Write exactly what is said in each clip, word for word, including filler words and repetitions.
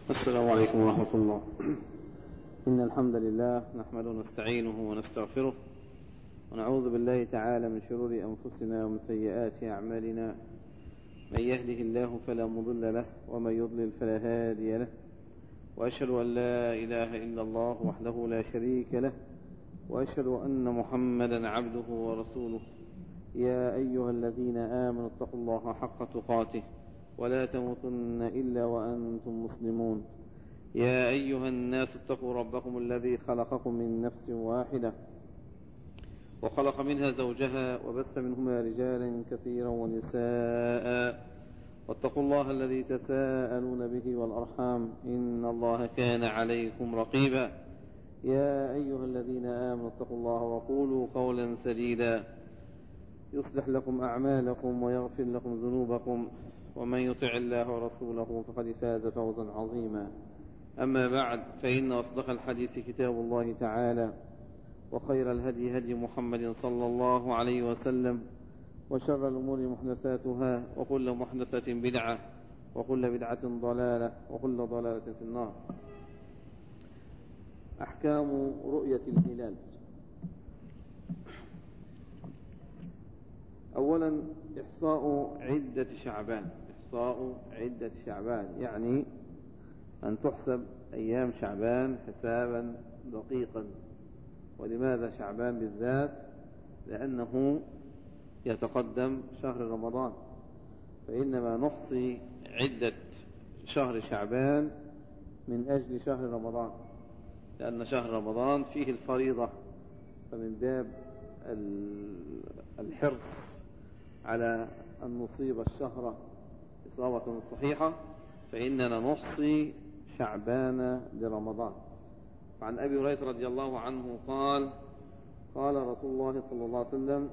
السلام عليكم ورحمة الله. إن الحمد لله نحمده ونستعينه ونستغفره ونعوذ بالله تعالى من شرور أنفسنا ومن سيئات أعمالنا. من يهده الله فلا مضل له ومن يضلل فلا هادي له، وأشهد أن لا إله إلا الله وحده لا شريك له، وأشهد أن محمدا عبده ورسوله. يا أيها الذين آمنوا اتقوا الله حق تقاته ولا تموتن إلا وأنتم مسلمون. يا أيها الناس اتقوا ربكم الذي خلقكم من نفس واحدة وخلق منها زوجها وبث منهما رجالا كثيرا ونساء، واتقوا الله الذي تساءلون به والأرحام إن الله كان عليكم رقيبا. يا أيها الذين آمنوا اتقوا الله وقولوا قولا سديدا يصلح لكم أعمالكم ويغفر لكم ذنوبكم، ومن يطع الله ورسوله فقد فاز فوزا عظيما. أما بعد، فإن أصدق الحديث كتاب الله تعالى، وخير الهدي هدي محمد صلى الله عليه وسلم، وشر الأمور محدثاتها، وكل محدثة بدعة، وكل بدعة ضلالة، وكل ضلالة في النار. أحكام رؤية الهلال. أولا إحصاء عدة شعبان. إحصاء عدة شعبان يعني أن تحسب أيام شعبان حسابا دقيقا. ولماذا شعبان بالذات؟ لأنه يتقدم شهر رمضان، فإنما نحصي عدة شهر شعبان من أجل شهر رمضان، لأن شهر رمضان فيه الفريضة، فمن باب الحرص على أن نصيب الشهر إصابة صحيحة فإننا نحصي شعبان لرمضان. وعن أبي هريرة رضي الله عنه قال قال رسول الله صلى الله عليه وسلم: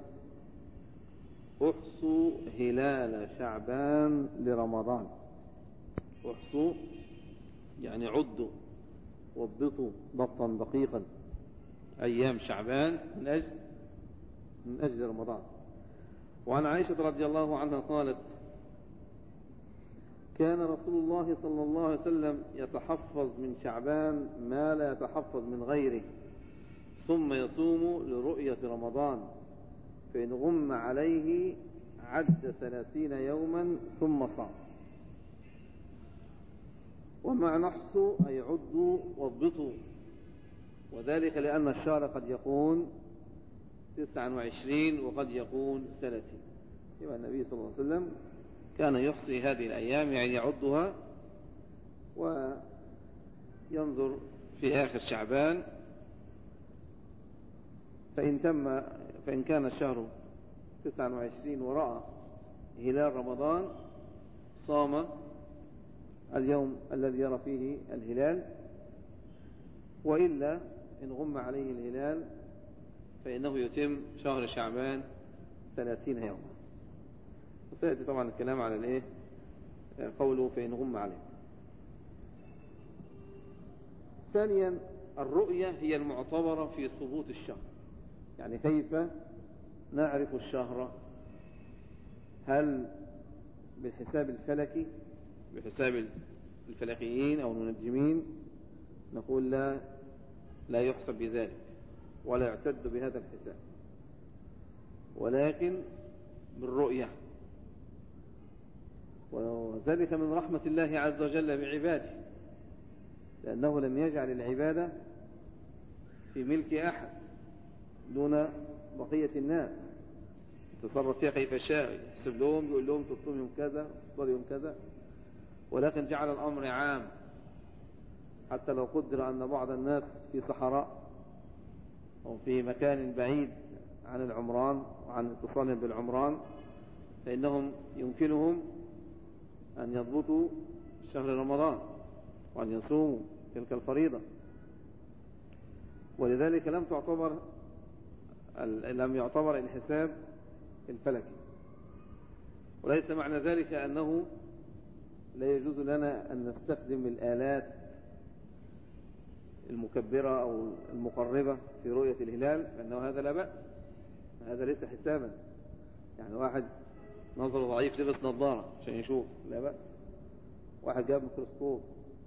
احصوا هلال شعبان لرمضان. احصوا يعني عدوا واضبطوا ضبطا دقيقا أيام شعبان من أجل من أجل رمضان. وعن عائشة رضي الله عنها قالت: كان رسول الله صلى الله عليه وسلم يتحفظ من شعبان ما لا يتحفظ من غيره، ثم يصوم لرؤية رمضان، فإن غم عليه عد ثلاثين يوما ثم صام. ومعنى احصوا أي عدوا واضبطوا، وذلك لأن الشهر قد يكون تسعة وعشرين وقد يكون ثلاثين. يبقى النبي صلى الله عليه وسلم كان يحصي هذه الأيام، يعني يعدها وينظر في آخر شعبان، فإن تم فإن كان الشهر تسعة وعشرين ورأى هلال رمضان صام اليوم الذي يرى فيه الهلال، وإلا إن غم عليه الهلال فإنه يتم شهر شعبان ثلاثين يوما. وسيأتي طبعا الكلام على الايه قوله فإن غم عليه. ثانيا الرؤية هي المعتبرة في ثبوت الشهر. يعني كيف نعرف الشهر؟ هل بالحساب الفلكي بحساب الفلكيين أو المنجمين؟ نقول لا لا يحسب بذلك ولا يعتد بهذا الحساب، ولكن بالرؤية. وذلك من رحمة الله عز وجل بعباده، لأنه لم يجعل العبادة في ملك أحد دون بقية الناس يتصرف فيها كيف شاء، يحسب لهم يقول لهم تصوم يوم كذا تصوم يوم كذا، ولكن جعل الأمر عام. حتى لو قدر أن بعض الناس في صحراء أو في مكان بعيد عن العمران وعن اتصالهم بالعمران، فإنهم يمكنهم أن يضبطوا شهر رمضان وأن يصوموا تلك الفريضة. ولذلك لم تعتبر لم يعتبر الحساب الفلكي. وليس معنى ذلك أنه لا يجوز لنا أن نستخدم الآلات المكبرة أو المقربة في رؤية الهلال، فإنه هذا لا بأس، هذا ليس حسابا. يعني واحد نظره ضعيف لبس نظارة عشان يشوف، لا بأس. واحد جاب ميكروسكوب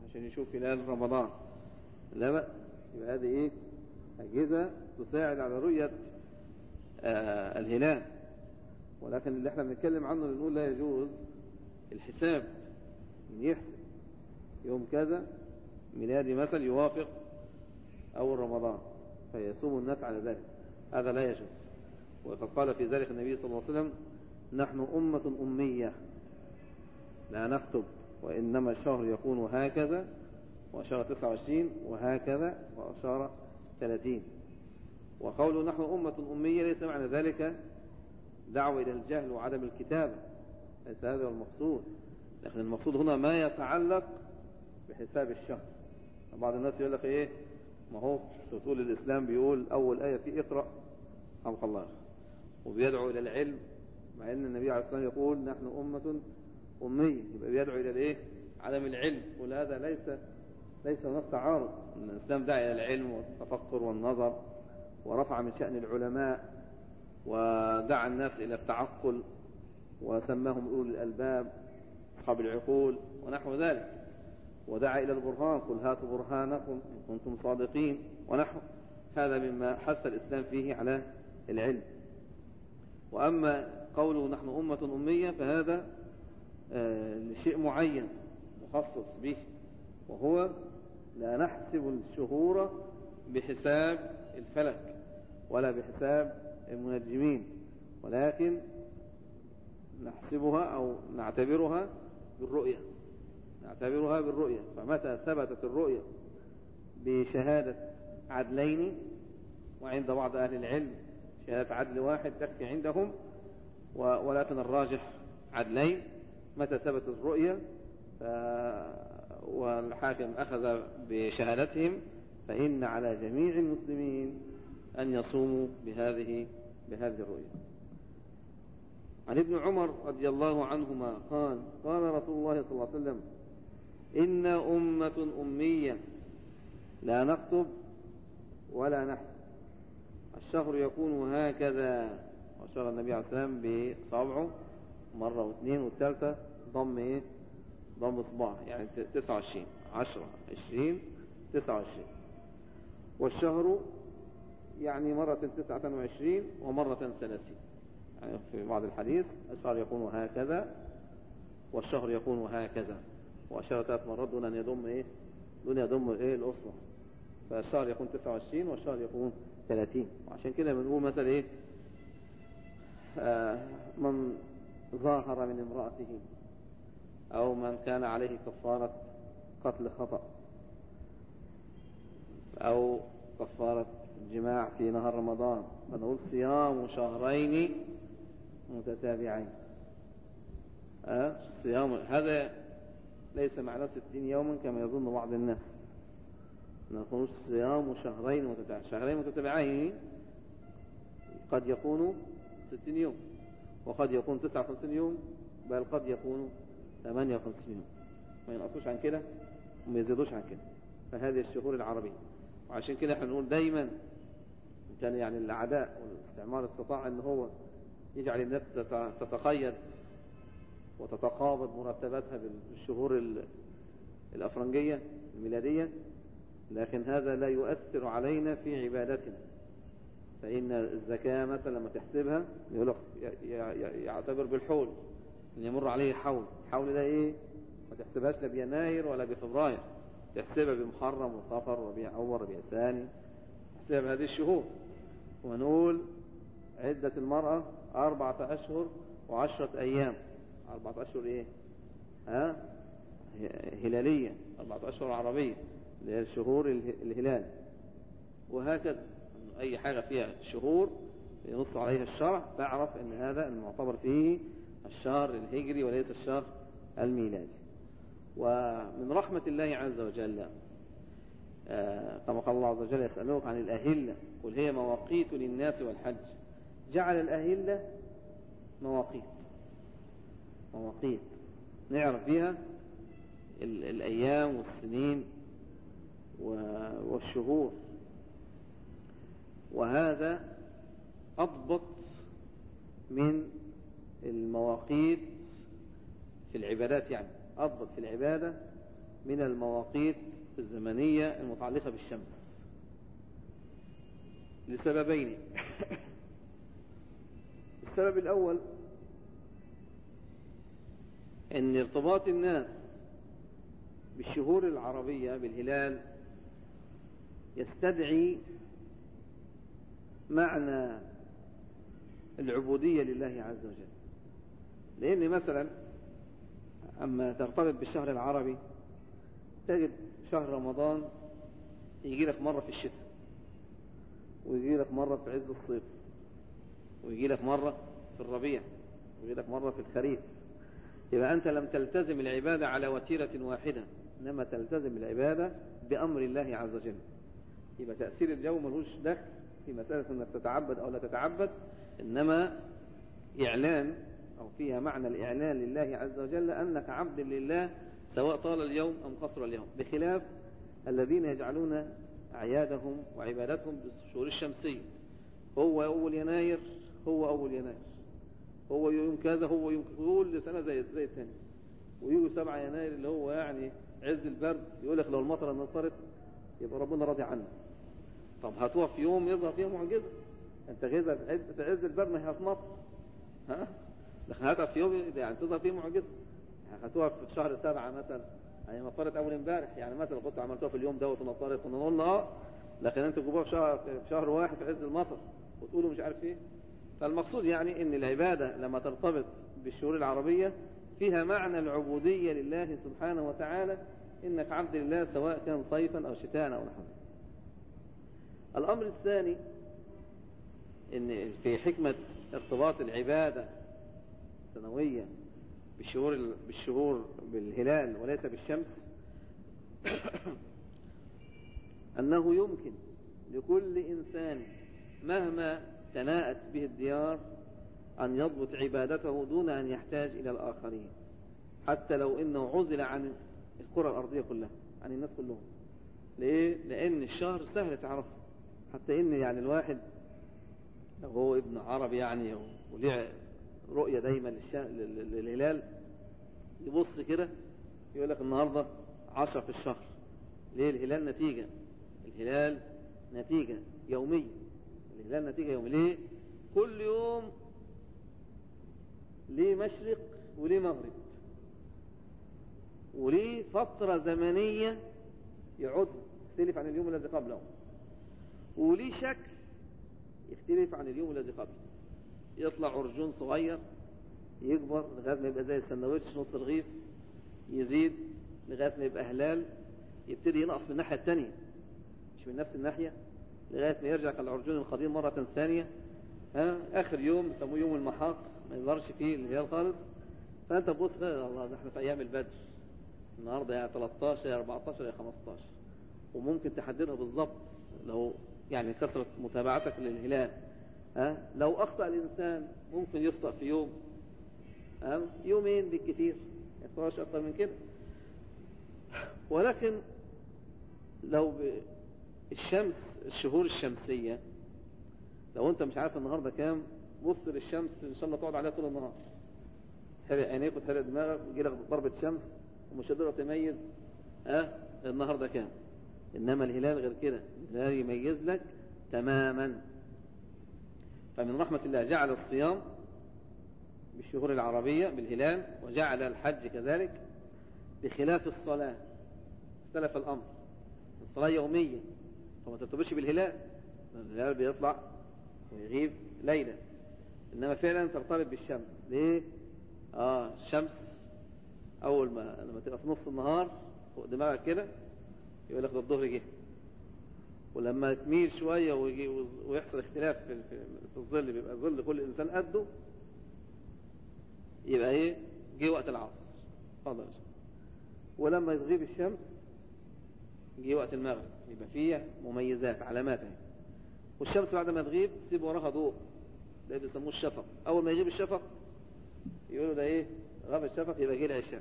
عشان يشوف هلال رمضان، لا بأس. يبقى هذه إيه؟ أجهزة تساعد على رؤية آه الهلال. ولكن اللي احنا بنتكلم عنه اللي نقول لا يجوز الحساب، من يحسب يوم كذا ميلادي مثلا يوافق أول رمضان فيصوم الناس على ذلك، هذا لا يجوز. وقد قال في ذلك النبي صلى الله عليه وسلم: نحن أمة أمية لا نكتب، وإنما الشهر يكون هكذا، وأشار تسعة وعشرين وهكذا وأشار ثلاثين. وقوله نحن أمة أمية ليس معنى ذلك دعوة إلى الجهل وعدم الكتابة، ليس هذا هو المقصود، لكن المقصود هنا ما يتعلق بحساب الشهر. بعض الناس يقول لك إيه، ما هو تقول الإسلام بيقول أول آية في اقرأ حمق الله، وبيدعو إلى العلم، مع أن النبي عليه الصلاة والسلام يقول نحن أمة أمية، يبقى بيدعو إلى الإيه؟ عدم العلم. وهذا ليس ليس هناك تعارض، أن الإسلام دعا إلى العلم والتفكر والنظر، ورفع من شأن العلماء، ودعا الناس إلى التعقل، وسماهم أولي الألباب أصحاب العقول ونحو ذلك، ودعا إلى البرهان قل هاتوا برهانكم إن كنتم صادقين ونحو هذا مما حث الإسلام فيه على العلم. وأما قوله نحن أمة أمية فهذا آه لشيء معين مخصص به، وهو لا نحسب الشهور بحساب الفلك ولا بحساب المنجمين، ولكن نحسبها أو نعتبرها بالرؤية نعتبرها بالرؤية فمتى ثبتت الرؤية بشهادة عدلين، وعند بعض أهل العلم شهادة عدل واحد تكفي عندهم، ولكن الراجح عدلين، متى ثبتت الرؤية والحاكم أخذ بشهادتهم فإن على جميع المسلمين أن يصوموا بهذه بهذه الرؤية. عن ابن عمر رضي الله عنهما قال قال رسول الله صلى الله عليه وسلم: إن أمة أمية لا نكتب ولا نحسب، الشهر يكون هكذا، وأشار النبي عليه الصلاة والسلام بصابعه مرة واثنين والثالثة ضم إيه؟ ضم صباع، يعني تسعة وعشرين، عشرة عشرين تسعة وعشرين. والشهر يعني مرة تسعة وعشرين ومرة ثلاثين، يعني في بعض الحديث الشهر يكون هكذا والشهر يكون هكذا، وأشار ثلاث مرات دون أن يضم إيه؟ دون يضم إيه الأصبع، فالشهر يكون تسعة وعشرين والشهر يكون ثلاثين. وعشان كده بنقول مثلا إيه؟ آه من ظاهر من امرأته، أو من كان عليه كفارة قتل خطأ، أو كفارة الجماع في نهار رمضان، فنقول صيام شهرين متتابعين. أه؟ صيام هذا ليس معناه ستين يوما كما يظن بعض الناس، نقول صيام شهرين متتابعين. شهرين متتابعين قد يكون ستين يوم، وقد يكون تسعة وخمسين يوم، بل قد يكون ثمانية وخمسين يوم، ما ينقصوش عن كده وما يزيدوش عن كده. فهذه الشهور العربية. وعشان كده احنا نقول دايما كان يعني الأعداء والاستعمار استطاع ان هو يجعل الناس تتقيد وتتقابض مرتباتها بالشهور الأفرنجية الميلادية، لكن هذا لا يؤثر علينا في عبادتنا. فإن الزكاة مثلا لما تحسبها يقول يعتبر بالحول، ان يمر عليه حول، حول ده ايه؟ ما تحسبهاش لا بيناير ولا بفبراير، تحسبها بمحرم وصفر وربيع اول وربيع ثاني، تحسبها بهذه الشهور. ونقول عدة المرأة أربعة أشهر وعشرة أيام. أربعة أشهر إيه؟ ها؟ هلالية، أربعة أشهر عربية اللي هي الشهور الهلال. وهكذا أي حاجة فيها شهور ينص عليها الشرع تعرف أن هذا المعتبر فيه الشهر الهجري وليس الشهر الميلادي. ومن رحمة الله عز وجل آه كما قال الله عز وجل: يسألونك عن الأهلة قل هي مواقيت للناس والحج. جعل الأهلة مواقيت مواقيت نعرف بها الأيام والسنين والشهور، وهذا أضبط من المواقيت في العبادات، يعني أضبط في العبادة من المواقيت الزمنية المتعلقة بالشمس لسببين. السبب الأول أن ارتباط الناس بالشهور العربية بالهلال يستدعي معنى العبودية لله عز وجل. لأن مثلا أما ترتبط بالشهر العربي تجد شهر رمضان يجي لك مرة في الشتاء، ويجي لك مرة في عز الصيف، ويجي لك مرة في الربيع، ويجي لك مرة في الخريف. يبقى أنت لم تلتزم العبادة على وتيرة واحدة، إنما تلتزم العبادة بأمر الله عز وجل. يبقى تأثير الجو ملوش دخل في مسألة أنك تتعبد أو لا تتعبد، إنما إعلان أو فيها معنى الإعلان لله عز وجل أنك عبد لله سواء طال اليوم أم قصر اليوم، بخلاف الذين يجعلون أعيادهم وعبادتهم بالشهور الشمسية. هو أول يناير هو أول يناير، هو يوم كذا هو يوم كل سنة زي زي الثاني، ويجوا سبعة يناير اللي هو يعني عز البرد يقول لك لو المطر نطرت يبقى ربنا راضي عنه. طب هتقف في يوم يظهر فيه معجزة، انت غيظة في عز البرد ما هي هتمطر، ها لكن هتقف في يوم يعني تظهر فيه معجزة. يعني هتقف في شهر سبعة مثلا يعني نطرت اول امبارح، يعني مثلا كنت عملتوها في اليوم دوت ونطرت كنا نقول اه، لكن انت جوبوها في شهر في شهر واحد في عز المطر وتقولوا مش عارف ايه. فالمقصود يعني ان العبادة لما ترتبط بالشهور العربية فيها معنى العبودية لله سبحانه وتعالى، انك عبد لله سواء كان صيفا او شتاء او نحو. الامر الثاني ان في حكمة ارتباط العبادة السنوية بالشهور بالشهور بالهلال وليس بالشمس انه يمكن لكل انسان مهما تناءت به الديار أن يضبط عبادته دون أن يحتاج إلى الآخرين، حتى لو إنه عزل عن الكرة الأرضية كلها، عن الناس كلهم. ليه؟ لأن الشهر سهل تعرفه، حتى إن يعني الواحد لو هو ابن عربي يعني وليه رؤية دايما للهلال يبص كده يقول لك النهاردة عشرة في الشهر. ليه؟ الهلال نتيجة الهلال نتيجة يومية الهلال نتيجة يومية. ليه؟ كل يوم ليه مشرق وليه مغرب، وليه فترة زمنية يعود يختلف عن اليوم الذي قبله، وليه شكل يختلف عن اليوم الذي قبله. يطلع عرجون صغير يكبر لغاية ما يبقى زي السندوتش نص رغيف، يزيد لغاية ما يبقى هلال، يبتدي ينقص من الناحية الثانية مش من نفس الناحية لغاية ما يرجع كالعرجون القديم مرة ثانية. ها آخر يوم يسموه يوم المحاق ما يظهرش فيه الهلال خالص. فأنت تبص الله ده احنا في أيام البدر، النهارده يعني ثلاثة عشر يا أربعة عشر يا خمسة عشر، وممكن تحددها بالضبط لو يعني كثرة متابعتك للهلال. ها لو أخطأ الإنسان ممكن يخطأ في يوم ها يومين بالكثير، ما يخطأش أكثر من كده. ولكن لو الشمس الشهور الشمسية لو انت مش عارف النهاردة كام بص للشمس ان شاء الله تقعد عليها طول النهار، حرق عينيك وتحرق دماغك ويجي لك ضربة شمس ومش قادر تميز اه النهاردة كام. انما الهلال غير كده، الهلال يميز لك تماما. فمن رحمة الله جعل الصيام بالشهور العربية بالهلال، وجعل الحج كذلك، بخلاف الصلاة اختلف الأمر. الصلاة يومية فما ترتبطش بالهلال، الهلال بيطلع ويغيب ليلة، إنما فعلا ترتبط بالشمس. ليه؟ آه الشمس أول ما لما تبقى في نص النهار فوق دماغك كده يقول لك ده الظهر جه، ولما تميل شوية ويجي ويحصل اختلاف في في الظل، بيبقى ظل كل إنسان قده، يبقى إيه؟ جه وقت العصر فضل. ولما تغيب الشمس جه وقت المغرب، يبقى فيه مميزات علامات. والشمس بعد ما تغيب تسيب وراها ضوء، ده بيسموه الشفق. اول ما يغيب الشفق يقولوا ده ايه؟ غاب الشفق، يبقى جه العشاء.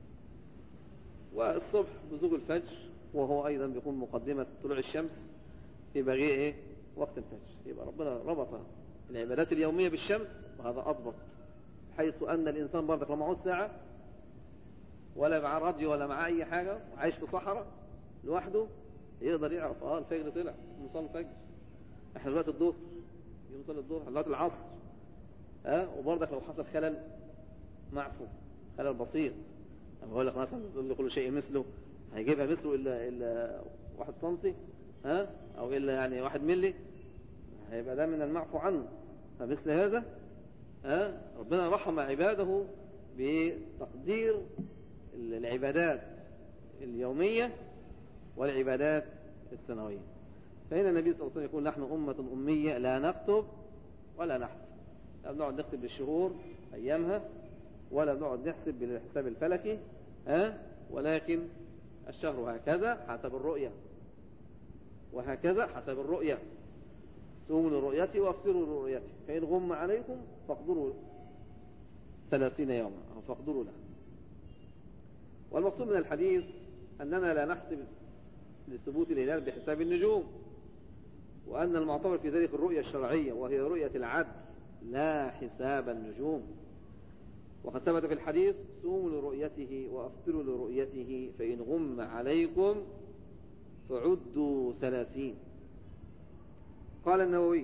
والصبح بزوغ الفجر وهو ايضا بيكون مقدمة طلوع الشمس، يبقى جه ايه؟ وقت الفجر. يبقى ربنا ربط العبادات اليومية بالشمس، وهذا اضبط، حيث ان الانسان برضك لما عود ساعة ولا معاه راديو ولا معاه أي حاجة وعايش في صحراء لوحده، يقدر يعرف اه الفجر طلع نصلي الفجر. احنا دلوقتي الظهر يجي نصلي الظهر، دلوقتي العصر ها أه؟ وبرضك لو حصل خلل معفو، خلل بسيط، لما بقول لك مثلا كل شيء مثله، هيجيبها مثله الا الا واحد سنتي ها أه؟ او الا يعني واحد ملي، هيبقى ده من المعفو عنه. فمثل هذا ها أه؟ ربنا رحم عباده بتقدير العبادات اليومية والعبادات السنوية. فهنا النبي صلى الله عليه وسلم يقول نحن أمة أمية لا نكتب ولا نحسب، لا بنقعد نكتب بالشهور أيامها ولا بنقعد نحسب بالحساب الفلكي ها أه؟ ولكن الشهر هكذا حسب الرؤية، وهكذا حسب الرؤية، صوموا لرؤيتي وافطروا لرؤيتي، فإن غم عليكم فاقدروا ثلاثين يوما أو فاقدروا له. والمقصود من الحديث أننا لا نحسب لثبوت الهلال بحساب النجوم، وأن المعتبر في ذلك الرؤية الشرعية وهي رؤية العدل لا حساب النجوم. وقد ثبت في الحديث صوموا لرؤيته وافطروا لرؤيته فإن غم عليكم فعدوا ثلاثين. قال النووي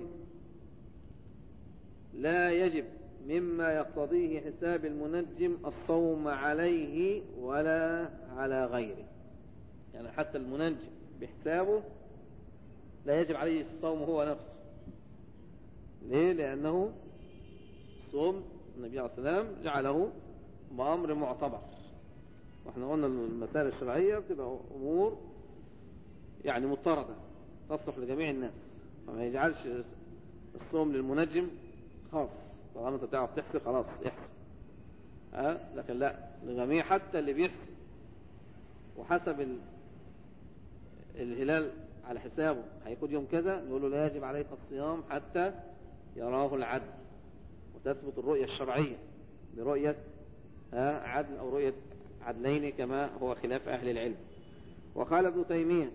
لا يجب مما يقتضيه حساب المنجم الصوم عليه ولا على غيره، يعني حتى المنجم بحسابه لا يجب عليه الصوم هو نفسه. ليه؟ لأنه الصوم النبي عليه الصلاة والسلام جعله بأمر معتبر، واحنا قلنا المسائل الشرعية بتبقى أمور يعني مضطردة تصلح لجميع الناس، فما يجعلش الصوم للمنجم خاص، طالما انت بتعرف تحسب خلاص احسب أه؟ لكن لا، لجميع حتى اللي بيحسب وحسب ال... الهلال على حسابه هيكون يوم كذا، نقول له لا يجب عليك الصيام حتى يراه العدل وتثبت الرؤية الشرعية برؤية أه؟ عدل أو رؤية عدلين كما هو خلاف أهل العلم. وقال ابن تيمية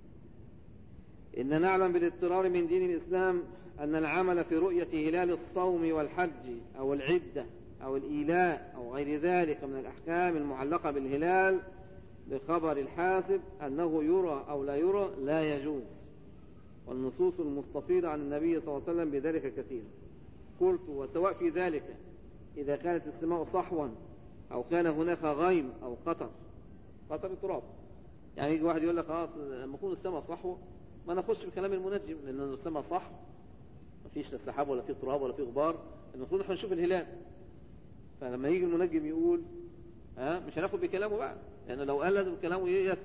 إن نعلم بالاضطرار من دين الإسلام أن العمل في رؤية هلال الصوم والحج أو العدة أو الإيلاء أو غير ذلك من الأحكام المعلقة بالهلال بخبر الحاسب أنه يرى أو لا يرى لا يجوز، والنصوص المستفيضة عن النبي صلى الله عليه وسلم بذلك كثير. قلت وسواء في ذلك إذا كانت السماء صحوا أو كان هناك غيم أو قطر، قطر التراب، يعني يجي واحد يقول لك اه لما يكون السماء صحوة ما نخش بكلام المنجم لأن السماء صح ما فيش لا سحاب ولا في تراب ولا في غبار، المفروض احنا نشوف الهلال. فلما يجي المنجم يقول ها مش هناخد بكلامه بقى، لأنه لو قال لازم كلامه يثبت.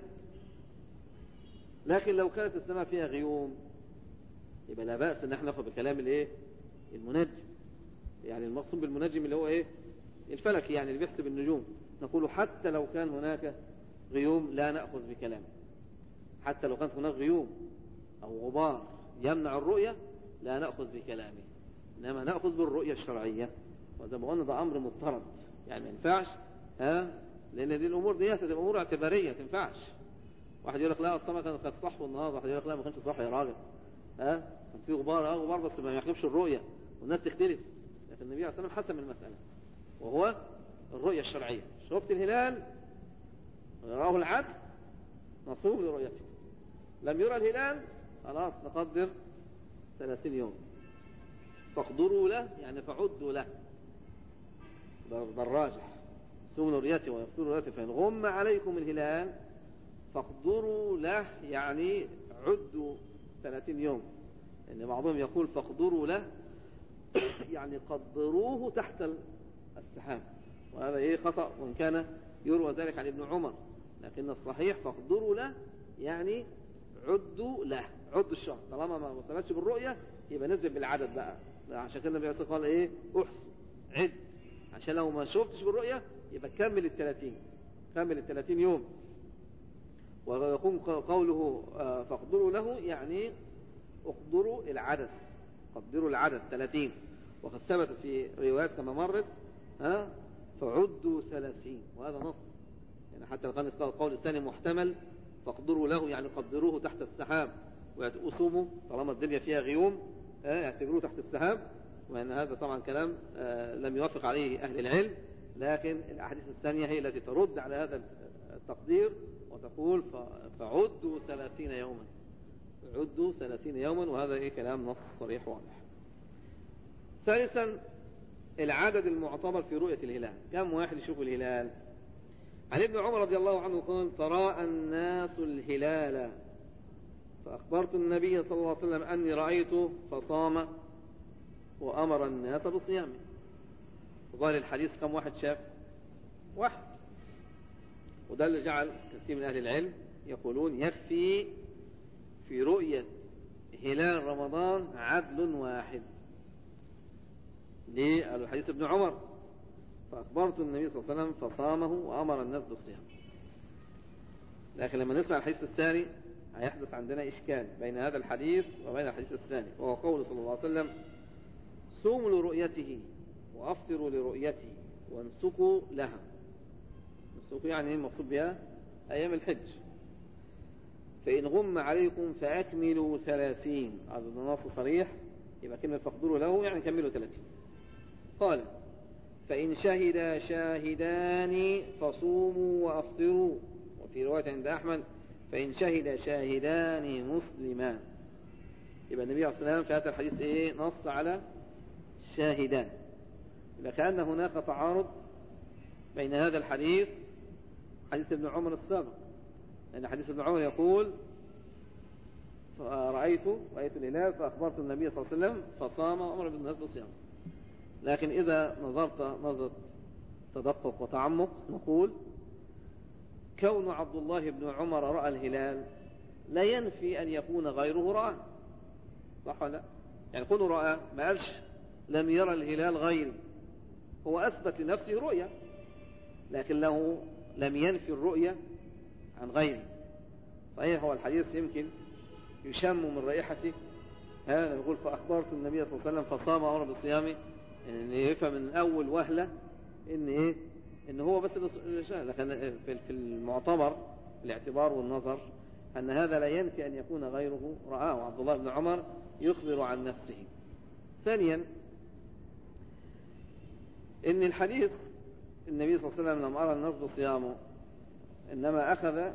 لكن لو كانت السماء فيها غيوم يبقى لا بأس ان احنا ناخد بكلام الايه المنجم، يعني المقصود بالمنجم اللي هو ايه الفلكي، يعني اللي بيحسب النجوم. نقول حتى لو كان هناك غيوم لا نأخذ بكلامه، حتى لو كانت هناك غيوم أو غبار يمنع الرؤية لا نأخذ بكلامه، إنما نأخذ بالرؤية الشرعية. وزي ما قلنا ده أمر مضطرد، يعني ما ينفعش ها، لأن دي الأمور دي تبقى أمور اعتبارية ما تنفعش. واحد يقول لك لا السماء كانت صح والنهار، واحد يقول لك لا ما كانش صح يا راجل، ها كان في غبار اه غبار بس ما يخلفش الرؤية والناس تختلف. لكن النبي عليه الصلاة والسلام حسم المسألة وهو الرؤية الشرعية. شفت الهلال رآه العدل نصوم لرؤيته، لم يرى الهلال خلاص نقدر ثلاثين يوم، فاقدروا له يعني فعدوا له، ده الراجح، صوموا لرؤيته ويفطروا لرؤيته فإن غم عليكم الهلال فاقدروا له يعني عدوا ثلاثين يوم، لأن يعني بعضهم يقول فاقدروا له يعني قدروه تحت السحاب، وهذا ايه خطأ، وإن كان يروى ذلك عن ابن عمر، لكن الصحيح فاقدروا له يعني عدوا له، عدوا الشهر، طالما ما وصلتش بالرؤية يبقى نزل بالعدد بقى. عشان كده النبي صلى الله عليه وسلم قال ايه احسن عد، عشان لو ما شفتش بالرؤية يبقى كمل الثلاثين، كمل الثلاثين يوم. ويقوم قوله فاقدروا له يعني اقدروا العدد، قدروا العدد ثلاثين. وقد ثبت في روايات كما مرت ها فعدوا ثلاثين، وهذا نص، يعني حتى لو كان القول الثاني محتمل فاقدروا له يعني قدروه تحت السحاب ويصوموا طالما الدنيا فيها غيوم يعتبروه تحت السحاب، وأن هذا طبعا كلام لم يوافق عليه أهل العلم، لكن الأحاديث الثانية هي التي ترد على هذا التقدير وتقول فعدوا ثلاثين يوما، عدوا ثلاثين يوما، وهذا إيه كلام نص صريح واضح. ثالثا العدد المعتبر في رؤية الهلال، كم واحد يشوف الهلال؟ عن ابن عمر رضي الله عنه قال تراءى الناس الهلال فأخبرت النبي صلى الله عليه وسلم أني رأيته فصام وأمر الناس بصيامه. ظاهر الحديث كم واحد شاف؟ واحد. وده اللي جعل كثير من أهل العلم يقولون يكفي في رؤية هلال رمضان عدل واحد. ليه؟ قالوا حديث ابن عمر فأخبرت النبي صلى الله عليه وسلم فصامه وأمر الناس بالصيام. لكن لما نسمع الحديث الثاني هيحدث عندنا إشكال بين هذا الحديث وبين الحديث الثاني، وهو قول صلى الله عليه وسلم صوموا لرؤيته وأفطروا لرؤيته وانسكوا لها. انسكوا يعني ايه المقصود بها؟ أيام الحج. فإن غم عليكم فأكملوا ثلاثين، هذا النص صريح، يبقى كلمة فاقدروا له يعني كملوا ثلاثين. قال فإن شهد شاهدان فصوموا وأفطروا، وفي رواية عند أحمد فإن شهد شاهدان مسلمان. يبقى النبي عليه الصلاة والسلام في هذا الحديث إيه؟ نص على شاهدان. يبقى كأن هناك تعارض بين هذا الحديث حديث ابن عمر السابق، لأن حديث ابن عمر يقول رأيت رأيت الهلال فأخبرت النبي صلى الله عليه وسلم فصام وأمر بالناس بالصيام. لكن إذا نظرت نظر تدقق وتعمق نقول كون عبد الله بن عمر رأى الهلال لا ينفي أن يكون غيره رأى، صح ولا لا؟ يعني كونه رأى ما قالش لم يرى الهلال غيري، هو أثبت لنفسه رؤية لكن له لم ينفي الرؤية عن غيره. صحيح هو الحديث يمكن يشم من رائحته، هذا يقول فأخبرت النبي صلى الله عليه وسلم فصام وأمر بالصيام، يعني يفهم من أول وهلة إن إيه إن هو بس لكن في المعتبر الاعتبار والنظر أن هذا لا ينفي أن يكون غيره رآه. عبد الله بن عمر يخبر عن نفسه. ثانيا إن الحديث النبي صلى الله عليه وسلم لما أرى الناس بصيامه إنما أخذ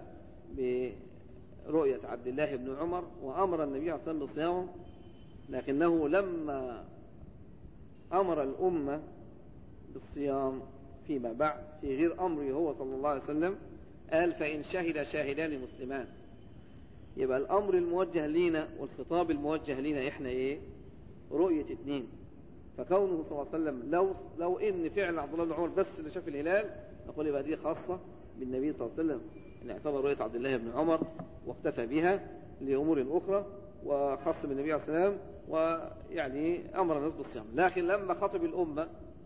برؤية عبد الله بن عمر وأمر النبي عليه الصلاة والسلام بصيامه، لكنه لما أمر الأمة بالصيام فيما بعد في غير أمره هو صلى الله عليه وسلم قال فإن شهد شاهدان مسلمان. يبقى الأمر الموجه لينا والخطاب الموجه لينا إحنا إيه؟ رؤية اثنين. فكونه صلى الله عليه وسلم لو لو إن فعل عبد الله بن عمر بس اللي شاف الهلال نقول يبقى دي خاصة بالنبي صلى الله عليه وسلم، إن اعتبر رؤية عبد الله بن عمر واكتفى بها لأمور أخرى، وخاص بالنبي عليه السلام ويعني أمر الناس بالصيام. لكن لما خطب الأمة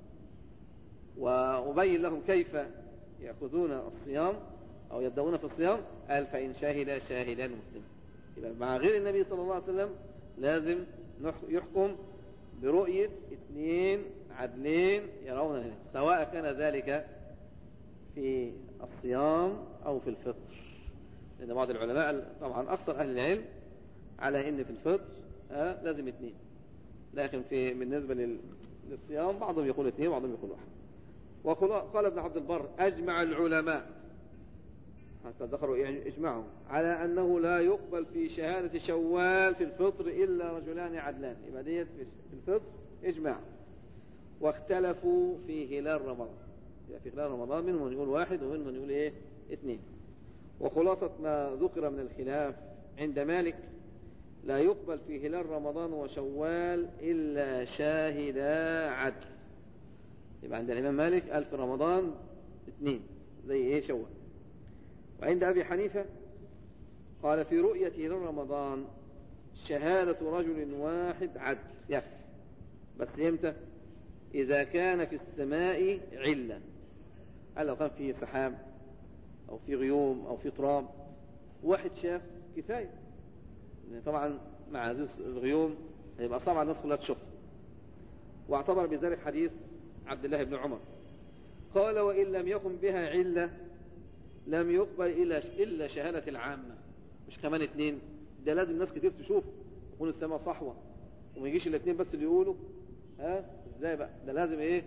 وأبين لهم كيف يأخذون الصيام أو يبدأون في الصيام قال فإن شاهد شاهدان مسلم. يبقى مع غير النبي صلى الله عليه وسلم لازم يحكم برؤية اثنين عدلين يرون الهلال، سواء كان ذلك في الصيام أو في الفطر، لأن بعض العلماء طبعا أكثر أهل العلم على إن في الفطر آه لازم اثنين، لكن في بالنسبة للصيام بعضهم يقول اثنين وبعضهم يقول واحد. وقال ابن عبد البر أجمع العلماء حتى ذكروا إجمعهم على أنه لا يقبل في شهادة شوال في الفطر إلا رجلان عدلان. يبقى ديت في الفطر إجماع. واختلفوا في هلال رمضان، يعني في هلال رمضان منهم من يقول واحد ومنهم من يقول إيه اثنين. وخلاصة ما ذكر من الخلاف عند مالك لا يقبل في هلال رمضان وشوال إلا شاهدا عدل. يبقى عند الإمام مالك قال في رمضان اثنين زي إيه شوال. وعند أبي حنيفة قال في رؤية هلال رمضان شهادة رجل واحد عدل يكفي، بس إمتى؟ إذا كان في السماء علة، قال لو كان في سحاب أو في غيوم أو في تراب واحد شاف كفاية، طبعا مع هذه الغيوم هيبقى صعب على الناس كلها تشوف. واعتبر بذلك حديث عبد الله بن عمر. قال وإن لم يكن بها علة لم يقبل إلا شهادة العامة، مش كمان اثنين، ده لازم ناس كتير تشوف يكون السماء صحوة وما يجيش الاثنين بس اللي يقولوا ها ازاي بقى، ده لازم ايه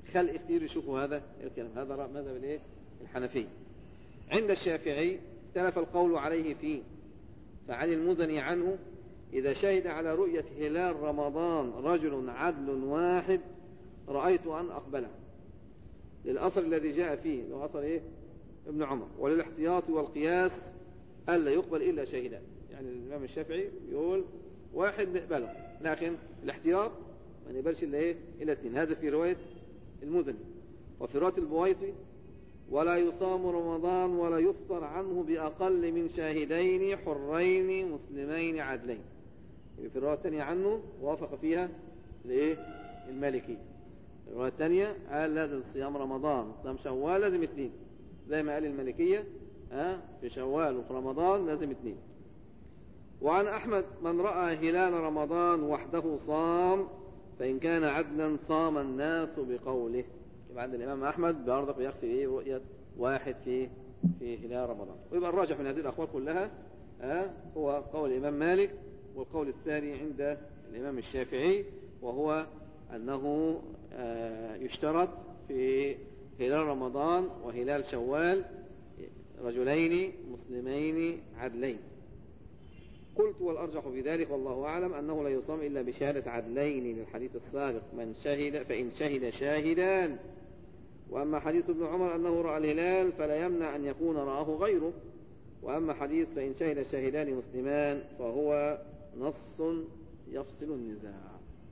خلق كتير يشوفوا هذا الكلام. هذا ماذا بالايه الحنفي. عند الشافعي اختلف القول عليه فيه، فعن المزني عنه إذا شهد على رؤية هلال رمضان رجل عدل واحد رأيت أن أقبله، للأثر الذي جاء فيه له أثر إيه ابن عمر، وللاحتياط والقياس ألا يقبل إلا شهدان. يعني الإمام الشافعي يقول واحد نقبله، لكن الاحتياط ما نقبلش إلا إيه إلا اثنين. هذا في رواية المزني. وفي رواية البويطي ولا يصام رمضان ولا يفطر عنه بأقل من شاهدين حرين مسلمين عدلين. في الرواية الثانية عنه وافق فيها لإيه المالكي. الرواية الثانية قال لازم صيام رمضان صيام شوال لازم اثنين، زي ما قال المالكية ها في شوال وفي رمضان لازم اثنين. وعن أحمد من رأى هلال رمضان وحده صام، فإن كان عدلا صام الناس بقوله. يبقى عند الإمام أحمد برضه يكفي إيه رؤية واحد في في هلال رمضان. ويبقى الراجح من هذه الأقوال كلها ها هو قول الإمام مالك، والقول الثاني عند الإمام الشافعي، وهو أنه يشترط في هلال رمضان وهلال شوال رجلين مسلمين عدلين. قلت والأرجح في ذلك والله أعلم أنه لا يصام إلا بشهادة عدلين للحديث السابق من شهد فإن شهد شاهدان. وأما حديث ابن عمر أنه رأى الهلال فلا يمنع أن يكون رآه غيره. وأما حديث فإن شهد شاهدان مسلمان فهو نص يفصل النزاع.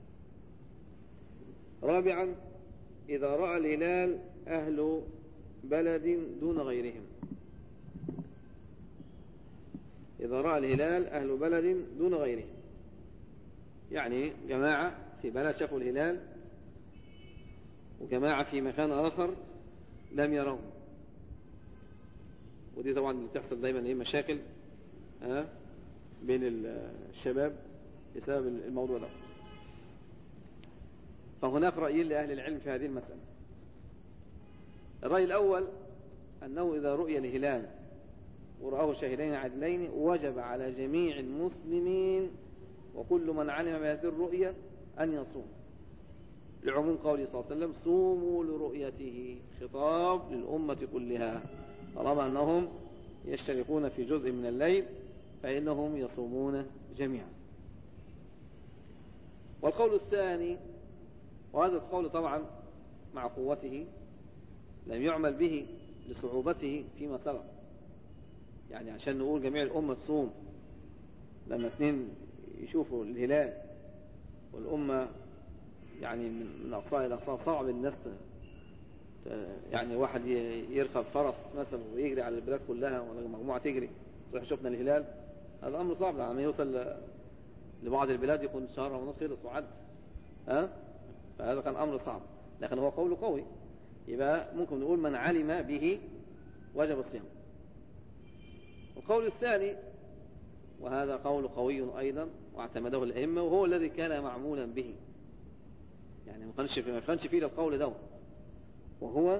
رابعا إذا رأى الهلال أهل بلد دون غيرهم. إذا رأى الهلال أهل بلد دون غيرهم، يعني جماعة في بلد شافوا الهلال وجماعة في مكان آخر لم يروا. ودي طبعا اللي بتحصل دايما ايه مشاكل ها بين الشباب بسبب الموضوع ده. فهناك رأيين لأهل العلم في هذه المسألة. الرأي الأول أنه إذا رؤي الهلال ورآه شاهدين عدلين وجب على جميع المسلمين وكل من علم بهذه الرؤية أن يصوم، لعموم قوله صلى الله عليه وسلم صوموا لرؤيته، خطاب للأمة كلها، طالما أنهم يشتركون في جزء من الليل فإنهم يصومون جميعا. والقول الثاني، وهذا القول طبعا مع قوته لم يعمل به لصعوبته فيما سبق، يعني عشان نقول جميع الأمة تصوم لما اثنين يشوفوا الهلال والأمة يعني من أقصى إلى أقصى صعب الناس، يعني واحد يركب فرس مثلا ويجري على البلاد كلها ولا مجموعة تجري تروح شفنا الهلال، هذا أمر صعب. لما يوصل لبعض البلاد يكون شهر رمضان خلص وعد ها، فهذا كان أمر صعب، لكن هو قول قوي. يبقى ممكن نقول من علم به وجب الصيام. القول الثاني، وهذا قول قوي أيضا واعتمده الأئمة وهو الذي كان معمولا به، يعني ما كانش ما كانش فيه القول ده، وهو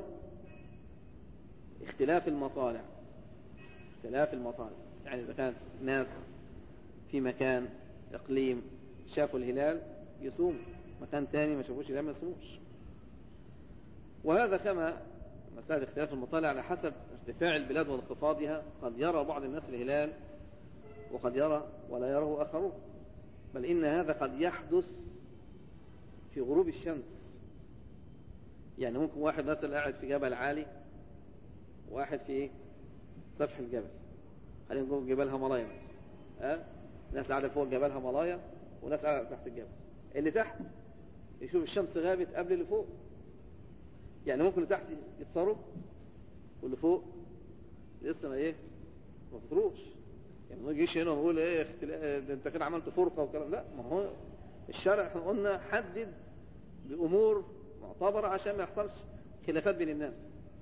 اختلاف المطالع. اختلاف المطالع يعني إذا كانت ناس في مكان إقليم شافوا الهلال يصوم، مكان تاني ما شافوش الهلال ما يصوموش. وهذا كما مسألة اختلاف المطالع على حسب ارتفاع البلاد وانخفاضها، قد يرى بعض الناس الهلال وقد يرى ولا يراه آخرون، بل إن هذا قد يحدث في غروب الشمس. يعني ممكن واحد مثلا قاعد في جبل عالي واحد في سفح الجبل، خلينا نقول جبال هيمالايا مثلا، ها ناس قاعده فوق جبال هيمالايا وناس قاعده تحت الجبل، اللي تحت يشوف الشمس غابت قبل اللي فوق، يعني ممكن اللي تحت يفطروا واللي فوق لسه ما ايه ما فطروش. يعني ما نجيش هنا ونقول ايه اختلاف انت كده عملت فرقه وكلام، لا، ما هو الشرع احنا قلنا حدد بامور معتبره عشان ما يحصلش خلافات بين الناس.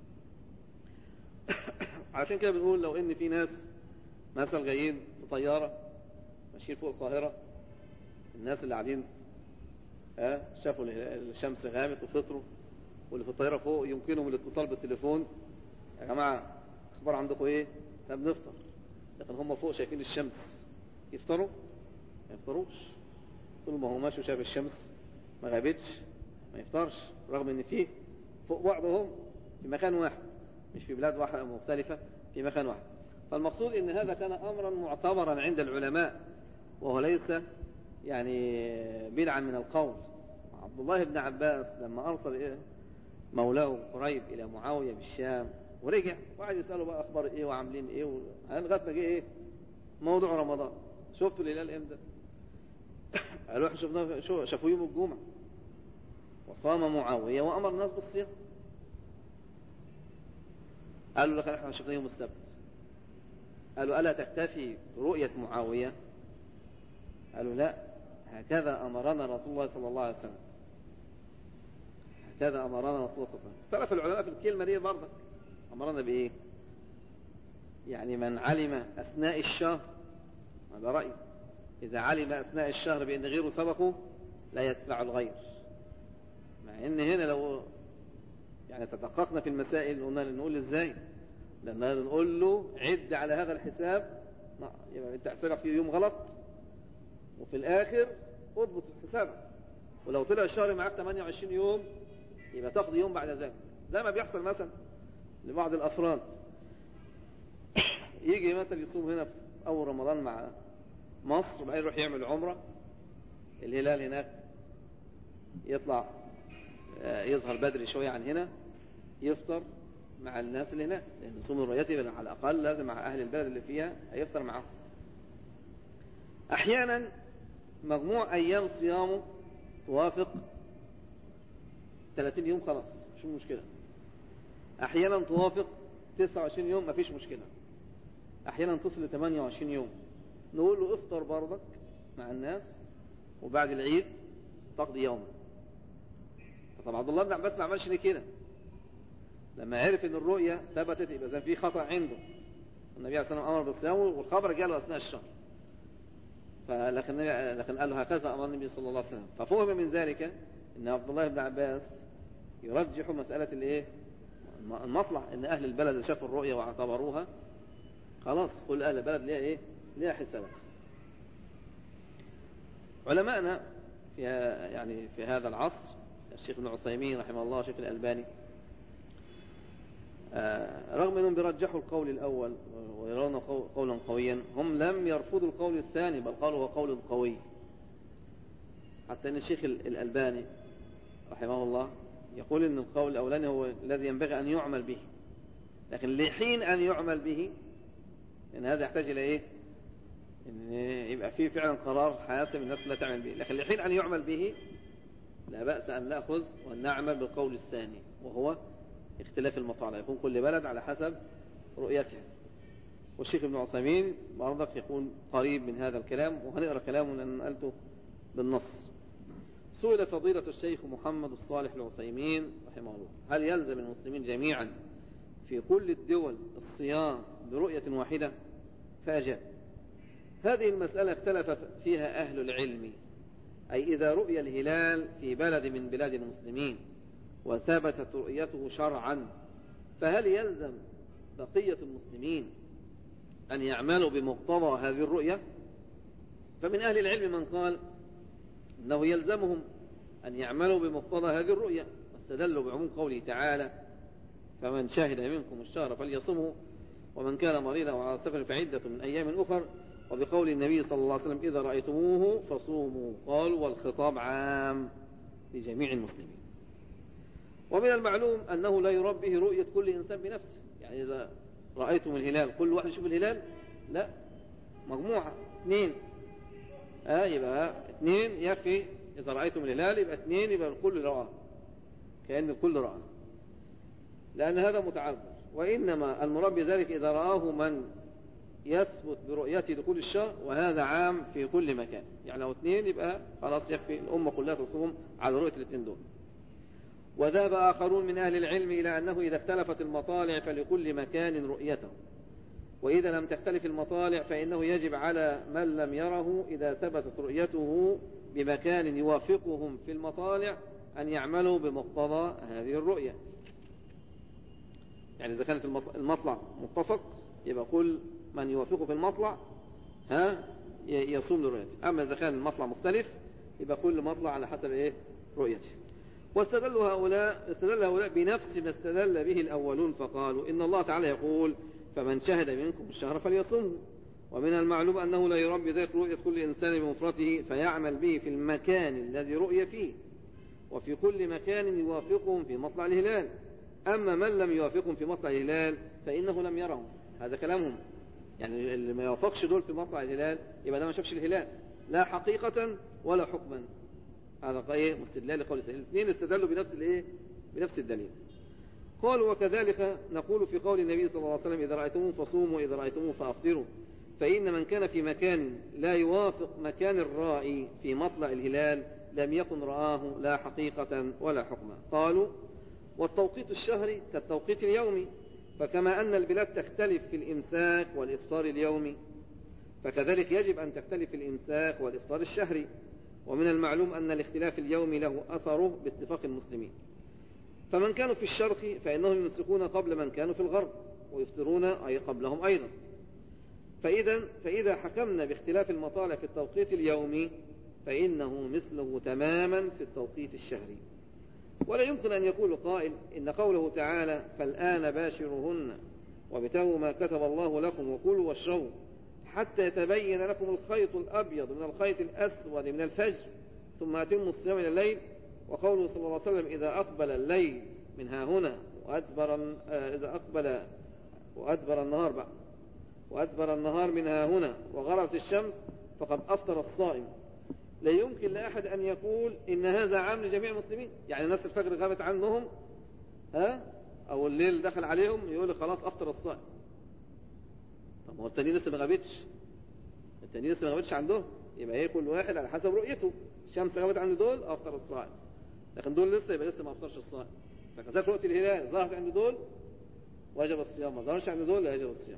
عشان كده بنقول لو ان في ناس مثلا جايين في طياره ماشيين فوق القاهره، الناس اللي قاعدين ها شافوا الشمس غابت وفطروا، واللي في الطياره فوق يمكنهم الاتصال بالتليفون، يا جماعه اخبار عندكم ايه؟ احنا بنفطر. لكن هم فوق شايفين الشمس يفطروا؟ ما يفطروش. طول ما هو ماشي وشاف الشمس ما غابتش ما يفطرش، رغم ان فيه فوق بعضهم في مكان واحد، مش في بلاد واحدة مختلفة، في مكان واحد. فالمقصود ان هذا كان امرا معتبرا عند العلماء، وهو ليس يعني بدعا من القول. عبد الله بن عباس لما ارسل إيه مولاه قريب الى معاوية بالشام ورجع وقعد يسأله بقى اخبار ايه وعاملين ايه و... لغايه ما جه ايه موضوع رمضان، شفتوا الهلال امتى؟ قالوا شفناه، شافوا يوم الجمعة وصام معاوية وامر الناس بالصيام. قالوا لك احنا شفنا يوم السبت. قالوا ألا تكتفي رؤية معاوية؟ قالوا لا، هكذا أمرنا رسول الله صلى الله عليه وسلم، هكذا أمرنا رسول الله صلى الله عليه وسلم. اختلف العلماء في الكلمة دي برضك، أمرنا بإيه؟ يعني من علم أثناء الشهر، هذا رأي، إذا علم أثناء الشهر بأن غيره سبقه لا يتبع الغير. مع أن هنا لو يعني تدققنا في المسائل قلنا نقول إزاي؟ لأننا نقول له عد على هذا الحساب، يبقى أنت حسابك في يوم غلط، وفي الآخر اضبط حسابك. ولو طلع الشهر معك ثمانية وعشرين يوم يبقى تقضي يوم بعد ذلك، زي ما بيحصل مثلا لبعض الأفراد، يجي مثلا يصوم هنا في أول رمضان مع مصر وبعدين يروح يعمل عمرة، الهلال هناك يطلع يظهر بدري شوية عن هنا، يفطر مع الناس اللي هناك، لأن صوم الرؤية على الأقل لازم مع أهل البلد اللي فيها هيفطر معهم. أحيانا مجموع أيام صيامه توافق ثلاثين يوم، خلاص مش مشكلة. أحيانا توافق تسعة وعشرين يوم، ما فيش مشكلة. أحيانا تصل ل ثمانية وعشرين يوم، نقول له افطر برضك مع الناس وبعد العيد تقضي يوم. طبعا عبد الله بن عباس ما عملش كده، لما عرف ان الرؤية ثبتت يبقى اذا في خطأ عنده. النبي عليه الصلاة والسلام امر بالصيام والخبر جاء له اثناء الشهر، فلكن لكن قال له هكذا امر النبي صلى الله عليه وسلم. ففهم من ذلك ان عبد الله بن عباس يرجح مسألة الايه المطلع، ان اهل البلد شافوا الرؤية واعتبروها، خلاص كل اهل البلد ليها ايه ليها حسابات. علماءنا في يعني في هذا العصر، الشيخ ابن عثيمين رحمه الله، الشيخ الألباني، آه رغم أنهم بيرجحوا القول الأول ويرون قولا قويا، هم لم يرفضوا القول الثاني، بل قالوا هو قول قوي. حتى أن الشيخ الألباني رحمه الله يقول أن القول الأولاني هو الذي ينبغي أن يعمل به، لكن لحين أن يعمل به، لأن هذا يحتاج إلى إيه؟ إن يبقى فيه فعلا قرار حاسم الناس لا تعمل به، لكن لحين أن يعمل به لا بأس أن نأخذ وأن نعمل بالقول الثاني، وهو اختلاف المطالع، يكون كل بلد على حسب رؤيتها. والشيخ ابن عثيمين برضك يكون قريب من هذا الكلام، وهنقرأ كلامه لأن نقلته بالنص. سئل فضيلة الشيخ محمد الصالح العثيمين رحمه الله: هل يلزم المسلمين جميعا في كل الدول الصيام برؤية واحدة؟ فأجاب: هذه المسألة اختلف فيها أهل العلم، أي إذا رؤي الهلال في بلد من بلاد المسلمين وثبتت رؤيته شرعا، فهل يلزم بقية المسلمين أن يعملوا بمقتضى هذه الرؤية؟ فمن أهل العلم من قال أنه يلزمهم أن يعملوا بمقتضى هذه الرؤية، واستدلوا بعموم قوله تعالى: فمن شهد منكم الشهر فليصمه ومن كان مريضا أو على سفر فعدة من أيام أخر، وبقول النبي صلى الله عليه وسلم: إذا رأيتموه فصوموا. قال: والخطاب عام لجميع المسلمين. ومن المعلوم أنه لا يراد به رؤية كل إنسان بنفسه، يعني إذا رأيتم الهلال كل واحد يشوف الهلال، لا، مجموعة اثنين، آه يبقى اثنين يكفي. إذا رأيتم الهلال يبقى اثنين، يبقى الكل رأى، كأن الكل رأى، لأن هذا متعذر. وإنما المراد بذلك إذا رآه من يثبت برؤيته دخول الشهر، وهذا عام في كل مكان. يعني لو اثنين يبقى خلاص يكفي الأمة كلها تصوم على رؤية الاثنين دول. وذهب آخرون من أهل العلم إلى أنه إذا اختلفت المطالع فلكل مكان رؤيته، وإذا لم تختلف المطالع فإنه يجب على من لم يره إذا ثبتت رؤيته بمكان يوافقهم في المطالع أن يعملوا بمقتضى هذه الرؤية. يعني إذا كانت المطلع متفق يبقى كل من يوافقه في المطلع ها يصوم لرؤيته، أما إذا كان المطلع مختلف يبقى كل مطلع على حسب إيه رؤيته. واستدل هؤلاء استدل هؤلاء بنفس ما استدل به الأولون فقالوا إن الله تعالى يقول فمن شهد منكم الشهر فليصمه، ومن المعلوم أنه لا يرى بذلك رؤية كل إنسان بمفرده فيعمل به في المكان الذي رؤي فيه وفي كل مكان يوافقهم في مطلع الهلال، أما من لم يوافقهم في مطلع الهلال فإنه لم يرهم. هذا كلامهم، يعني اللي ما يوافقش دول في مطلع الهلال يبقى ده ما شافش الهلال لا حقيقة ولا حكما. هذا ايه مستدلال لقول الاثنين استدلوا بنفس الايه بنفس الدليل. قالوا وكذلك نقول في قول النبي صلى الله عليه وسلم إذا رأيتموه فصوموا وإذا رأيتموه فأفطروا، فإن من كان في مكان لا يوافق مكان الرائي في مطلع الهلال لم يكن رآه لا حقيقة ولا حكما. قالوا والتوقيت الشهري كالتوقيت اليومي، فكما أن البلاد تختلف في الإمساك والإفطار اليومي فكذلك يجب أن تختلف في الإمساك والإفطار الشهري، ومن المعلوم أن الاختلاف اليومي له أثره باتفاق المسلمين، فمن كانوا في الشرق فإنهم يمسكون قبل من كانوا في الغرب ويفطرون أي قبلهم أيضا. فإذا, فإذا حكمنا باختلاف المطالع في التوقيت اليومي فإنه مثله تماما في التوقيت الشهري. ولا يمكن أن يقول قائل إن قوله تعالى فالآن باشرهن وابتغوا ما كتب الله لكم وكلوا واشربوا حتى يتبين لكم الخيط الأبيض من الخيط الأسود من الفجر ثم أتموا الصيام إلى الليل، وقوله صلى الله عليه وسلم إذا أقبل الليل من ها هنا وأدبر إذا أقبل وأدبر النهار بقى وأدبر النهار من ها هنا وغربت الشمس فقد أفطر الصائم. لا يمكن لأحد أن يقول إن هذا عام لجميع المسلمين، يعني الناس الفجر غابت عنهم ها أو الليل دخل عليهم يقول خلاص أفطر الصائم. طب هو التانيين لسه ما غابتش، التانيين لسه ما غابتش عندهم، يبقى ايه كل واحد على حسب رؤيته. الشمس غابت عند دول أفطر الصائم، لكن دول لسه يبقى لسه ما أفطرش الصائم. فكذلك رؤية الهلال ظهرت عند دول وجب الصيام، ما ظهرش عند دول لا يجب الصيام.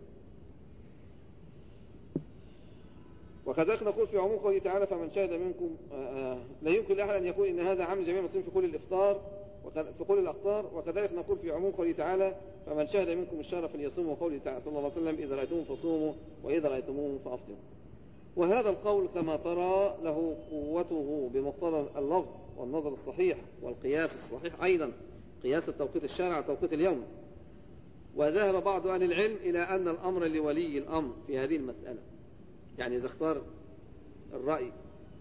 وكذلك نقول في عموم قوله تعالى فمن شهد منكم آآ لا يمكن لأحد أن يقول إن هذا عام لجميع المسلمين في كل الإفطار في كل الأفطار. وكذلك نقول في عموم قوله تعالى فمن شهد منكم الشهر فليصوموا، وقوله تعالى صلى الله عليه وسلم إذا رأيتموه فصوموا وإذا رأيتموه فأفطروا. وهذا القول كما ترى له قوته بمقتضى اللفظ والنظر الصحيح والقياس الصحيح أيضا، قياس التوقيت الشرعي على توقيت اليوم. وذهب بعض أهل العلم إلى أن الأمر لولي الأمر في هذه المسألة، يعني إذا اختار الرأي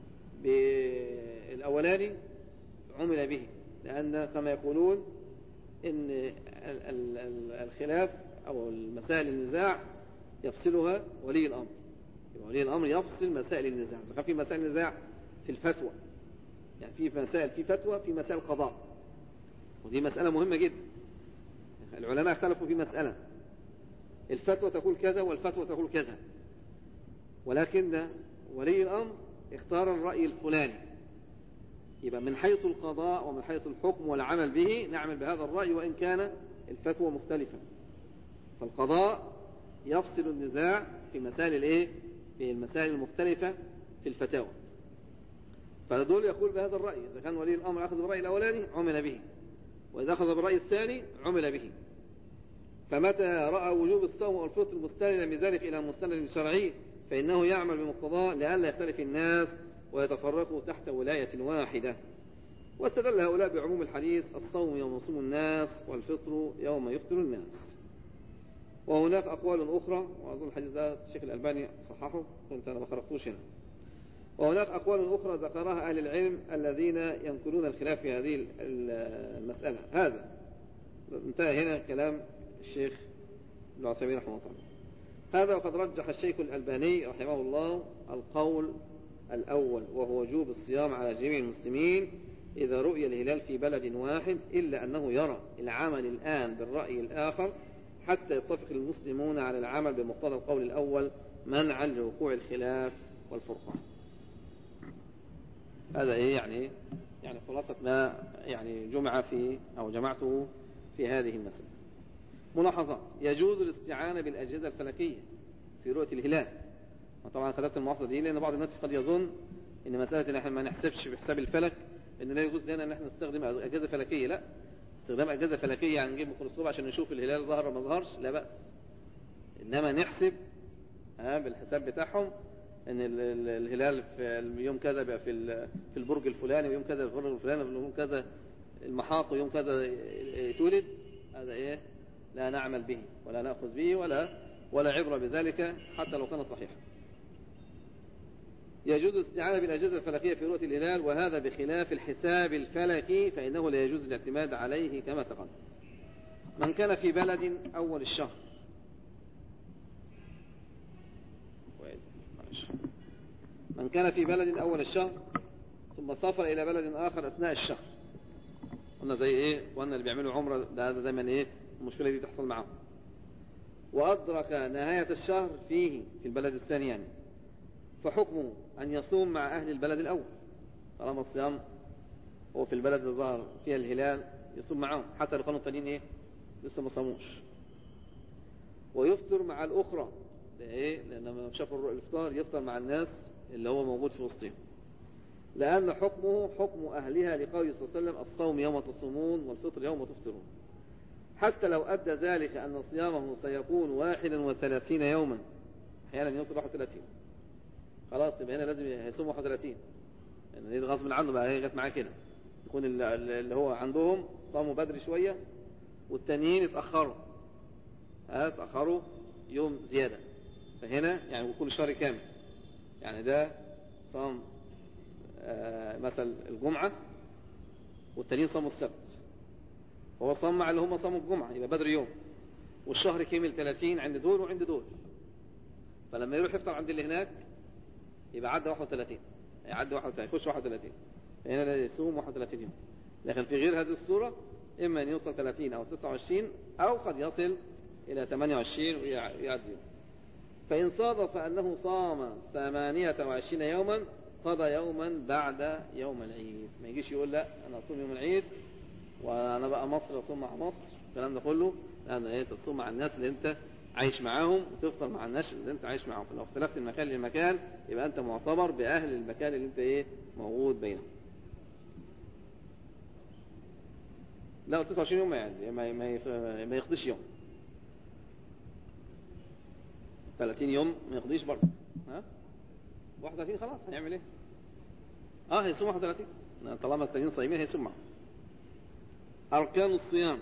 بالأولاني عمل به، لأن كما يقولون إن الخلاف أو المسائل النزاع يفصلها ولي الأمر، ولي الأمر يفصل مسائل النزاع. إذا كان في مسائل النزاع في الفتوى، يعني في مسائل في فتوى في مسائل قضاء، ودي مسألة مهمة جدا. العلماء اختلفوا في مسألة، الفتوى تقول كذا والفتوى تقول كذا، ولكن ولي الأمر اختار الرأي الفلاني، يبقى من حيث القضاء ومن حيث الحكم والعمل به نعمل بهذا الرأي وإن كان الفتوى مختلفة. فالقضاء يفصل النزاع في مسائل الايه في المسائل المختلفة في الفتاوى، فدول يقول بهذا الرأي. إذا كان ولي الأمر أخذ بالرأي الأولاني عمل به، وإذا أخذ بالرأي الثاني عمل به. فمتى رأى وجوب الصوم والفطر مستندا بذلك إلى مستند شرعي فإنه يعمل بمقتضاه لئلا يختلف الناس ويتفرقوا تحت ولاية واحدة. واستدل هؤلاء بعموم الحديث الصوم يوم يصوم الناس والفطر يوم يفطر الناس. وهناك أقوال أخرى، وأظن الحديث ده الشيخ الألباني صححه، كنت أنا ما خرجتوش هنا. وهناك أقوال أخرى ذكرها أهل العلم الذين ينقلون الخلاف في هذه المسألة. هذا انتهى هنا كلام الشيخ ابن عثيمين رحمه الله. هذا وقد رجح الشيخ الألباني رحمه الله القول الأول، وهو وجوب الصيام على جميع المسلمين إذا رؤي الهلال في بلد واحد، إلا أنه يرى العمل الآن بالرأي الآخر حتى يتفق المسلمون على العمل بمقتضى القول الأول منعا لوقوع الخلاف والفرقة. هذا إيه يعني يعني خلاصة ما يعني جمع في أو جمعته في هذه المسألة. ملاحظات: يجوز الاستعانة بالأجهزة الفلكية في رؤية الهلال. وطبعا خدت الملاحظة دي لأن بعض الناس قد يظن إن مسألة إن احنا ما نحسبش بحساب الفلك إن لا يجوز لنا إن احنا نستخدم أجهزة فلكية. لا، استخدام أجهزة فلكية يعني نجيب ميكروسكوب عشان نشوف الهلال ظهر ولا ما ظهرش لا بأس، إنما نحسب ها بالحساب بتاعهم إن الهلال في اليوم كذا بقى في في البرج الفلاني، ويوم كذا في البرج الفلاني، ويوم كذا المحاق يوم كذا يتولد، هذا إيه لا نعمل به ولا نأخذ به ولا ولا عبرة بذلك حتى لو كان صحيحا. يجوز الاستعانة بالأجهزة الفلكية في رؤية الهلال، وهذا بخلاف الحساب الفلكي فإنه لا يجوز الاعتماد عليه كما تقدم. من كان في بلد أول الشهر من كان في بلد أول الشهر ثم سافر إلى بلد آخر أثناء الشهر، قلنا زي إيه وأن اللي بيعملوا عمرة ده هذا دايما إيه المشكلة دي تحصل معهم، وأدرك نهاية الشهر فيه في البلد الثاني يعني، فحكمه أن يصوم مع أهل البلد الأول طالما الصيام هو في البلد اللي ظهر فيها الهلال يصوم معهم حتى لو كانوا التانيين إيه لسه ما صاموش، ويفطر مع الأخرى لإيه لأن لما شافوا الإفطار يفطر مع الناس اللي هو موجود في وسطهم، لأن حكمه حكم أهلها لقوله صلى الله عليه وسلم الصوم يوم تصومون والفطر يوم تفطرون، حتى لو أدى ذلك أن صيامه سيكون واحدا وثلاثين يوما، أحيانا يوصل واحد وثلاثين خلاص يبقى هنا لازم يصوم واحد وثلاثين لأن يعني غصب عنه بقى هي جت معاه كده، يكون اللي هو عندهم صاموا بدري شوية والتانيين اتأخروا ها اتأخروا يوم زيادة، فهنا يعني كل شهر كامل يعني ده صام آه مثل الجمعة والتانيين صاموا السبت، وهو صام مع اللي هم صاموا الجمعة يبقى بدري يوم، والشهر كامل ثلاثين عند دول وعند دول، فلما يروح يفطر عند اللي هناك يبقى عدى واحد وثلاثين يعدي واحد وثلاثين يخش واحد وثلاثين، هنا لا يصوم واحد وثلاثين يوم، لكن في غير هذه الصورة إما أن يوصل ثلاثين أو تسعة وعشرين أو قد يصل إلى ثمانية وعشرين ويعدي يوم. فإن صادف أنه صام ثمانية وعشرين يوما قضى يوما بعد يوم العيد، ما يجيش يقول لا أنا أصوم يوم العيد وأنا بقى مصر أصوم مع مصر الكلام ده كله، لأن إيه تصوم مع الناس اللي أنت عايش معاهم وتفطر مع الناس اللي أنت عايش معاهم، فلو اختلفت المكان للمكان يبقى أنت معتبر بأهل المكان اللي أنت إيه موجود بينهم. لا تسعة وعشرين يوم يعني ما ما ما يقضيش يوم، ثلاثين يوم ما يقضيش برضه، ها واحد وثلاثين خلاص هنعمل ايه؟ اه هيصوم واحد وثلاثين طالما التانيين صايمين هيصوم معهم. أركان الصيام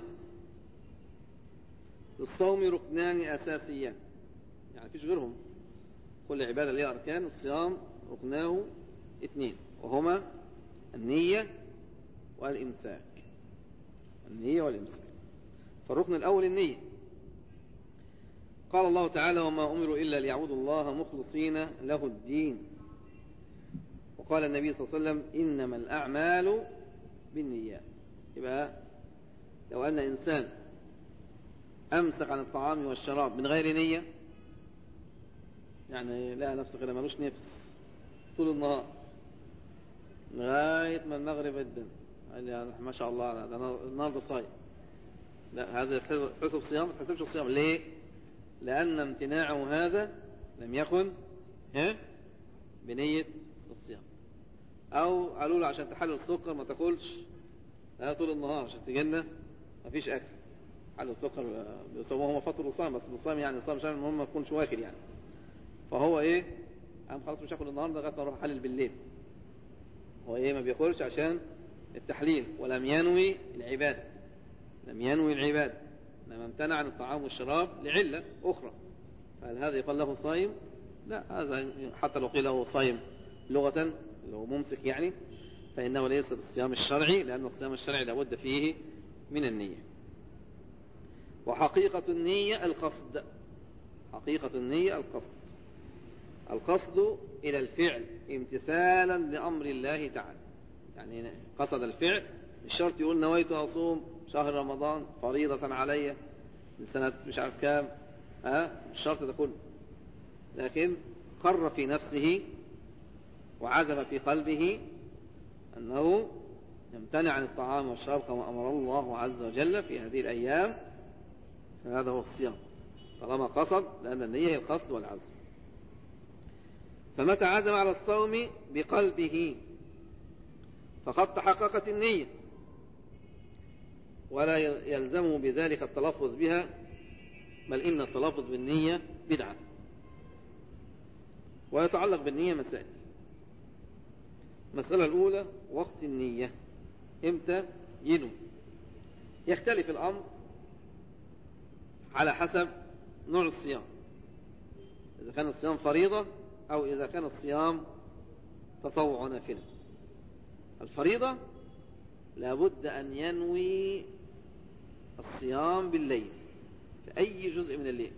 الصوم ركنان أساسيان يعني مفيش غيرهم، كل عبادة لها أركان، الصيام ركناه اثنين وهما النية والإمساك، النية والإمساك. فالركن الأول النية، قال الله تعالى وما أمروا إلا ليعبدوا الله مخلصين له الدين، وقال النبي صلى الله عليه وسلم إنما الأعمال بالنيات. يبقى لو أن إنسان أمسك عن الطعام والشراب من غير نية يعني لا نفسه كده ملوش نفس طول النهار لغاية ما المغرب يدن قال لي ما شاء الله ده النهارده صايم، لا هذا يتحسب صيام ما تحسبش الصيام. ليه؟ لأن امتناعه هذا لم يكن ها بنية الصيام، أو قالوا له عشان تحلل السكر ما تاكلش لا طول النهار عشان تجنة ما فيش أكل، حلل السكر بيصوموا هم فطر الصيام بس بالصيام يعني الصيام عشان المهم ما يكونش واكل يعني، فهو إيه قام خلاص مش هاكل النهارده لغاية ما أروح أحلل بالليل، هو إيه ما بياكلش عشان التحليل ولم ينوي العبادة، لم ينوي العبادة لما امتنع عن الطعام والشراب لعلة أخرى، فهل هذا يقال له صايم؟ لا، هذا حتى لو قيل له صايم لغة اللي هو ممسك يعني فإنه ليس بالصيام الشرعي، لأن الصيام الشرعي لابد فيه من النية. وحقيقة النية القصد، حقيقة النية القصد، القصد إلى الفعل امتثالا لأمر الله تعالى، يعني قصد الفعل الشرط يقول نويت أصوم شهر رمضان فريضة علي لسنة مش عارف كام ها الشرط ده كله، لكن قر في نفسه وعزم في قلبه أنه يمتنع عن الطعام والشراب كما أمر الله عز وجل في هذه الأيام، فهذا هو الصيام طالما قصد، لأن النية هي القصد والعزم. فمتى عزم على الصوم بقلبه فقد تحققت النية، ولا يلزمه بذلك التلفظ بها، بل إن التلفظ بالنية بدعة. ويتعلق بالنية مسائل. المسألة الأولى وقت النية، إمتى ينوي. يختلف الأمر على حسب نوع الصيام، إذا كان الصيام فريضة أو إذا كان الصيام تطوع نافلة. الفريضة لابد أن ينوي الصيام بالليل في أي جزء من الليل،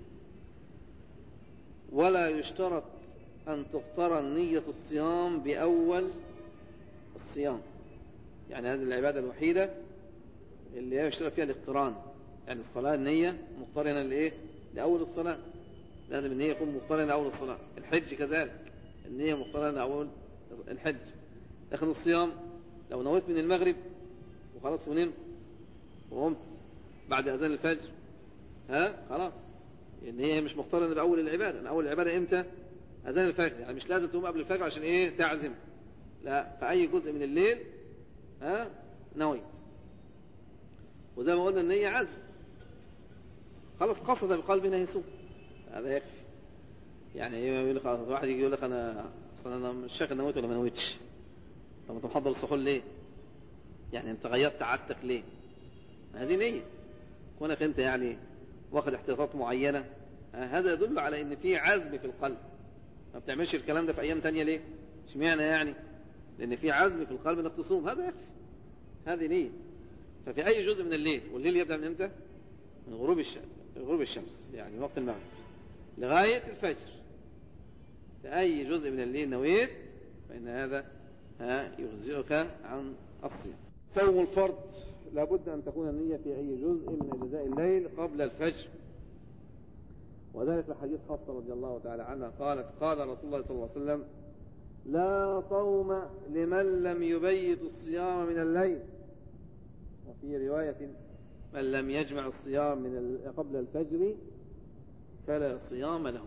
ولا يشترط أن تقترن نية الصيام بأول الصيام. يعني هذه العبادة الوحيدة اللي يشترط فيها الاقتران، يعني الصلاة النية مقترنة لإيه؟ لأول الصلاة، لازم النية يكون مقترنة لأول الصلاة. الحج كذلك النية مقترنة لأول الحج. لكن الصيام لو نويت من المغرب وخلاص ونمت وقمت بعد أذان الفجر، ها خلاص النية مش مقترنة بأول العبادة. أول العبادة إمتى؟ أذان الفجر، يعني مش لازم تقوم قبل الفجر عشان إيه تعزم، لا، في أي جزء من الليل ها نويت. وزي ما قلنا النية عزم، خلاص قصد بقلبنا يسوع، هذا يكفي. يعني يقول لك واحد يجي يقول لك أنا أصلا أنا مش فاكر نويت ولا ما نويتش. طب أنت محضر السحور ليه؟ يعني أنت غيرت عادتك ليه؟ هذه نية. كونك أنت يعني واخد احتياطات معينة، هذا يدل على أن في عزم في القلب. ما بتعملش الكلام ده في أيام تانية ليه؟ اشمعنى يعني؟ لأن في عزم في القلب أنك تصوم، هذا يكفي، هذه نية. ففي أي جزء من الليل، والليل يبدأ من إمتى؟ من غروب الشمس، غروب الشمس يعني وقت المغرب لغاية الفجر. في أي جزء من الليل نويت فإن هذا يجزئك عن الصيام. صوم الفرض لابد أن تكون النية في أي جزء من أجزاء الليل قبل الفجر، وذلك لحديث حفصة رضي الله تعالى عنها قالت قال رسول الله صلى الله عليه وسلم: لا صوم لمن لم يبيت الصيام من الليل. وفي رواية: من لم يجمع الصيام من قبل الفجر فلا صيام له.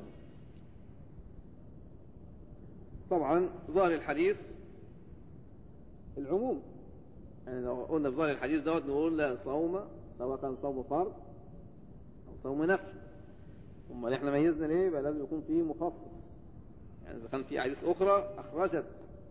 طبعا ظاهر الحديث العموم، يعني لو قلنا في ظاهر الحديث دوت نقول لا صوم، سواء كان صوم فرض أو صوم نفل. ثم احنا ميزنا ليه؟ بقى لازم يكون فيه مخصص، يعني إذا كان في حديث أخرى أخرجت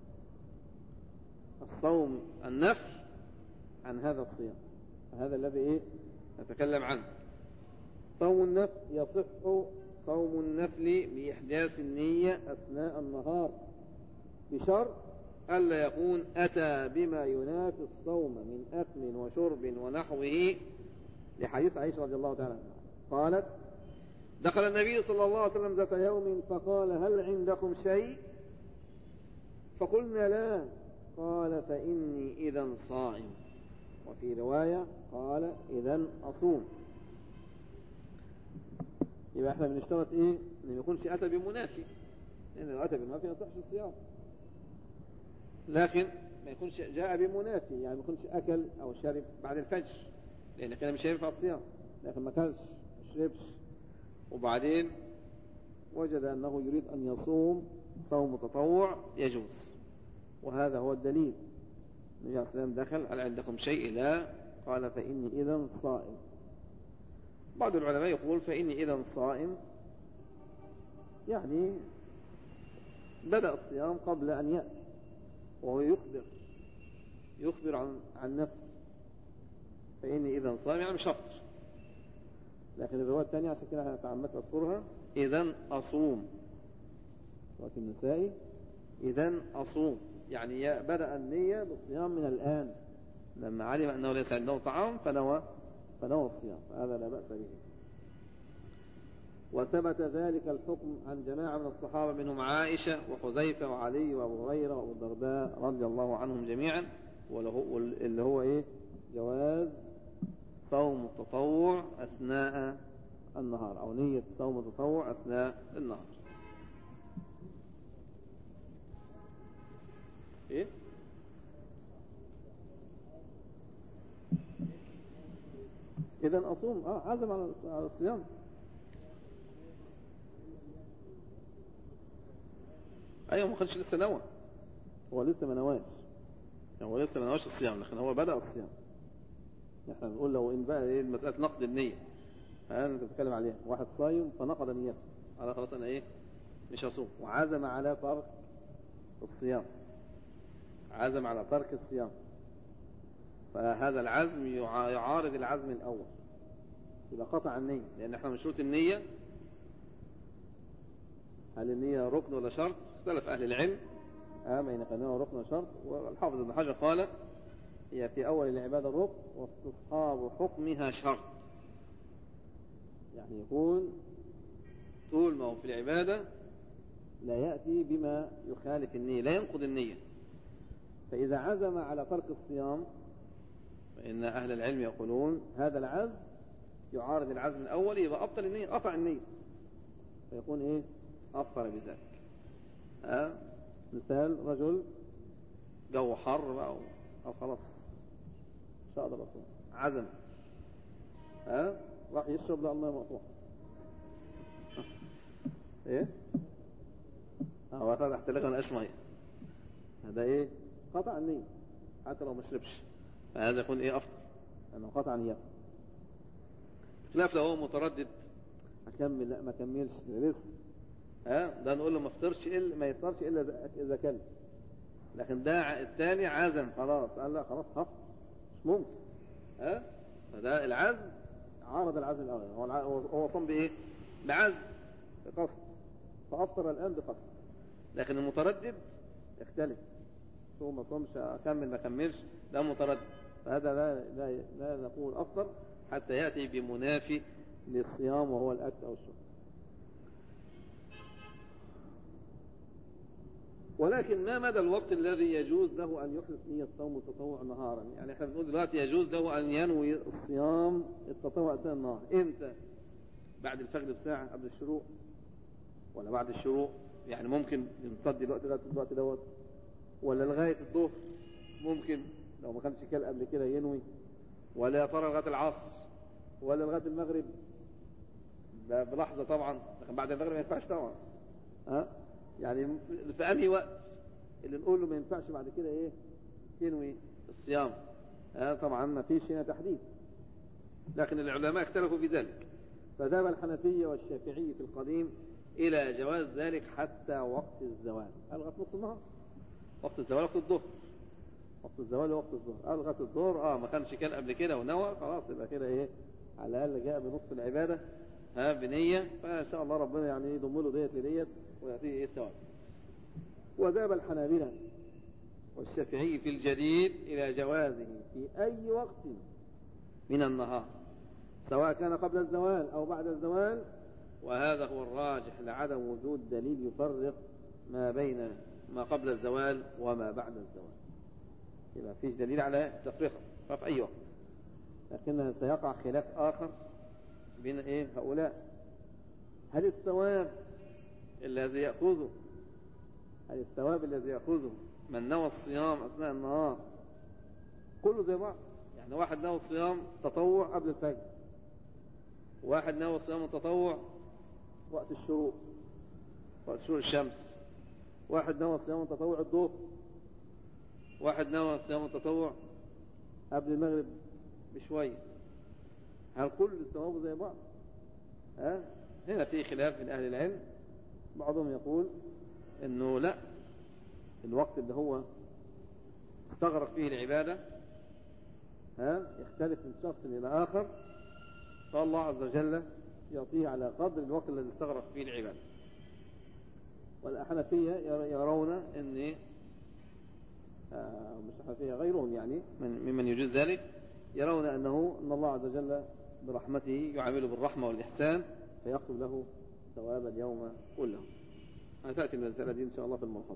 الصوم النفل عن هذا الصيام، هذا الذي إيه نتكلم عنه. صوم النفل يصح صوم النفل بإحداث النية أثناء النهار بشرط ألا يكون أتى بما ينافي الصوم من أكل وشرب ونحوه، لحديث عائشة رضي الله تعالى عنها قالت: دخل النبي صلى الله عليه وسلم ذات يوم فقال: هل عندكم شيء؟ فقلنا: لا. قال: فإني إذا صائم. وفي رواية قال: إذا أصوم. يبقى احنا بنشترط ايه؟ ان ما يكونش أتى بمنافي، لأن لو أتى بمنافي ما يصحش الصيام. لكن ما يكونش جاء بمنافي، يعني ما يكونش أكل أو شرب بعد الفجر، لأن كان مش هينفع الصيام. لكن ما كانش ما شربش وبعدين وجد أنه يريد أن يصوم صوم تطوع يجوز، وهذا هو الدليل. النبي عليه الصلاة والسلام دخل: هل عندكم شيء؟ لا. قال: فإني إذا صائم. بعض العلماء يقول: فإني إذا صائم يعني بدأ الصيام قبل أن يأتي، وهو يخبر يخبر عن عن نفسه. فإني إذا صائم يعني مش هفطر. لكن الرواية الثانية عشان كده انا تعمدت أذكرها: إذا أصوم. رواية النسائي: إذا أصوم، يعني بدأ النية بالصيام من الآن، لما علم أنه ليس عنده طعام فنوى فنوى الصيام، فهذا لا بأس به. وثبت ذلك الحكم عن جماعة من الصحابة منهم عائشة وحذيفة وعلي وأبو هريرة وأبو الدرداء رضي الله عنهم جميعا، واللي هو إيه؟ جواز صوم التطوع أثناء النهار، أو نية صوم التطوع أثناء النهار. إيه؟ إذن أصوم، آه عزم على الصيام. أيوة، ما كانش لسه نوى، هو لسه ما نواش، هو لسه ما نواش الصيام، لكن هو بدأ الصيام. نحن نقول لو إن بقى إيه مسألة نقد النية، أنت تتكلم عليها، واحد صايم فنقض نيته، على خلاص أنا إيه مش هصوم، وعزم على ترك الصيام، عزم على ترك الصيام، فهذا العزم يعارض العزم الأول، إذا قطع النية، لأن احنا من شروط النية هل النية ركن ولا شرط؟ اختلف أهل العلم آه بين كونه ركن وشرط، والحافظ ابن حجر قال هي في أول العبادة الركن واستصحاب حكمها شرط، يعني يكون طول ما هو في العبادة لا يأتي بما يخالف النية، لا ينقض النية. فإذا عزم على ترك الصيام فإن أهل العلم يقولون هذا العزم يعارض العزم الأول، يبقى أبطل النية، قطع النية، فيكون إيه؟ أفطر بذلك. أه؟ مثال رجل جو حر أو, أو خلاص مش هقدر أصوم، عزم أه؟ راح يشرب لا الله مقطوع إيه؟ هو تحت لك أنا أشمعي، هذا إيه؟ قطع النية حتى لو ما شربش، فهذا يكون إيه؟ أفطر لأنه قطع نيته. خلاف لو هو متردد أكمل لا ما كملش لسه، ها ده نقول له ما افطرش إلا ما يفطرش إلا إذا كل، لكن ده الثاني عزم خلاص قال لا خلاص هفطر مش ممكن، ها فده العزم عارض العزم الأول، هو هو صم بإيه؟ بعزم بقصد، فأفطر الآن بقصد. لكن المتردد يختلف، صوم ما صومش أكمل ما كملش، ده متردد، فهذا لا لا لا نقول أفطر حتى يأتي بمنافي للصيام وهو الأكل أو الشرب. ولكن ما مدى الوقت الذي يجوز له أن يحدث نية صوم التطوع نهارا؟ يعني احنا بنقول دلوقتي يجوز له أن ينوي الصيام التطوع أثناء النهار، إمتى؟ بعد الفجر بساعة قبل الشروق ولا بعد الشروق؟ يعني ممكن يمتد الوقت ده الوقت دوت، ولا لغاية الظهر ممكن لو ما كانش كل قبل كده ينوي، ولا يا ترى لغاية العصر ولا لغاية المغرب بلحظة طبعا، لكن بعد المغرب ما ينفعش طبعا، ها يعني في أنهي وقت اللي نقول له ما ينفعش بعد كده ايه تنوي الصيام؟ ها طبعا ما فيش هنا تحديد، لكن العلماء اختلفوا في ذلك، فذهب الحنفية والشافعي في القديم إلى جواز ذلك حتى وقت الزوال، ألغت نص النهار، وقت الزوال وقت الظهر، وقت الزوال وقت الظهر، ألغت الظهر اه ما كانش كان قبل كده ونوى خلاص يبقى كده ايه على الأقل جاء بنصف العبادة ها بنية، فإن شاء الله ربنا يعني يضم له ديت لديت ويعطيه ايه الثواب. وذهب الحنابلة والشافعي في الجديد إلى جوازه في أي وقت من النهار سواء كان قبل الزوال أو بعد الزوال، وهذا هو الراجح لعدم وجود دليل يفرق ما بين ما قبل الزوال وما بعد الزوال، يبقى فيش دليل على تفريقه ففي أي وقت، لكن سيقع خلاف آخر بين إيه هؤلاء، هل الثواب الذي يأخذه هل الثواب الذي يأخذه من نوى الصيام أثناء النهار كله زي بعض؟ يعني واحد نوى الصيام تطوع قبل الفجر، واحد نوى الصيام التطوع وقت الشروق وقت شروق الشمس، واحد نوى الصيام التطوع الظهر، واحد نوى الصيام التطوع قبل المغرب بشوية، هل كل الثواب زي بعض؟ ها هنا في خلاف من أهل العلم، بعضهم يقول إنه لا، الوقت اللي هو استغرق فيه العبادة ها يختلف من شخص إلى آخر، فالله عز وجل يعطيه على قدر الوقت الذي استغرق فيه العبادة. والحنفية يرون أن آه مش الحنفية غيرهم يعني ممن يجوز ذلك، يرون أنه أن الله عز وجل برحمته يعامله بالرحمة والإحسان فيكتب له ثواب اليوم كله. هتأتي المسألة دي إن شاء الله في الملحظة.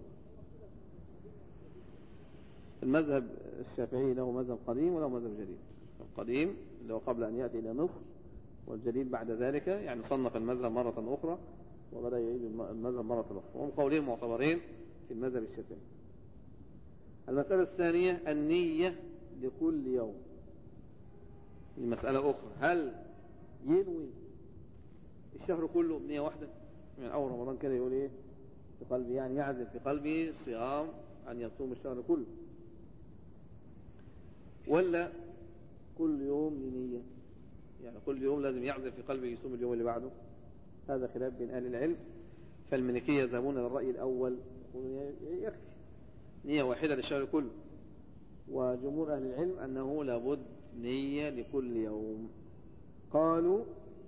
المذهب الشافعي له مذهب قديم وله مذهب جديد، القديم اللي هو قبل أن يأتي إلى مصر، والجديد بعد ذلك يعني صنف المذهب مرة أخرى وبدأ يعيد المذهب مرة أخرى، وهم قولين معتبرين في المذهب الشافعي. المسألة الثانية النية لكل يوم، المسألة أخرى هل ينوي الشهر كله بنية واحدة من يعني أول رمضان كده يقول إيه في قلبي، يعني يعزم في قلبي صيام أن يصوم الشهر كله، ولا كل يوم لنية يعني كل يوم لازم يعزم في قلبه يصوم اليوم اللي بعده؟ هذا خلاف بين أهل العلم، فالمالكية يذهبون للرأي الأول يقولون يكفي نية واحدة للشهر كله، وجمهور أهل العلم أنه لابد نية لكل يوم. قالوا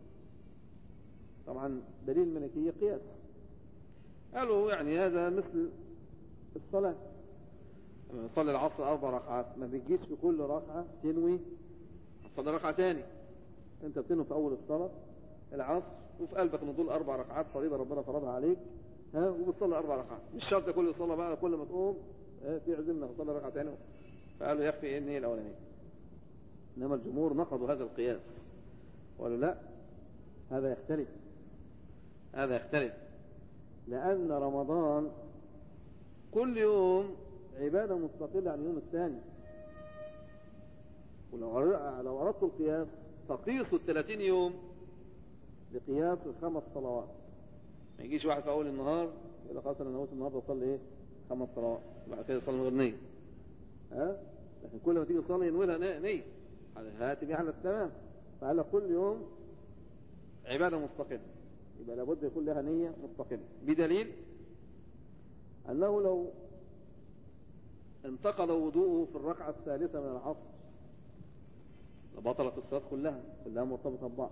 طبعا دليل الملكية قياس، قالوا يعني هذا مثل الصلاة، لما نصلي العصر أربع ركعات ما بيجيش في كل ركعة تنوي تصلي ركعة تاني، أنت بتنوي في أول الصلاة العصر وفي قلبك ان دول أربع ركعات فريضة ربنا فرضها عليك، ها، وبتصلي أربع ركعات، مش شرط كل صلاة بقى كل ما تقوم تعزم لك تصلي ركعة تاني، فقالوا يكفي النية الأولانية. إنما الجمهور نقضوا هذا القياس وقالوا لا، هذا يختلف، هذا يختلف لأن رمضان كل يوم عبادة مستقلة عن اليوم الثاني، ولو لو أردت القياس تقيسوا الثلاثين يوم بقياس الخمس صلوات. ما يجيش واحد في أول النهار يقول لك خلاص أنا نويت النهارده أصلي إيه خمس صلوات، بعد كده يصلي من غير نية، ها، لكن كل ما تيجي تصلي ينوي لها نية، هات بيها على التمام. فقال لك كل يوم عبادة مستقلة، يبقى لابد يكون لها نية مستقلة، بدليل أنه لو انتقض وضوءه في الركعة الثالثة من العصر لبطلت الصلاة كلها، كلها مرتبطة ببعض.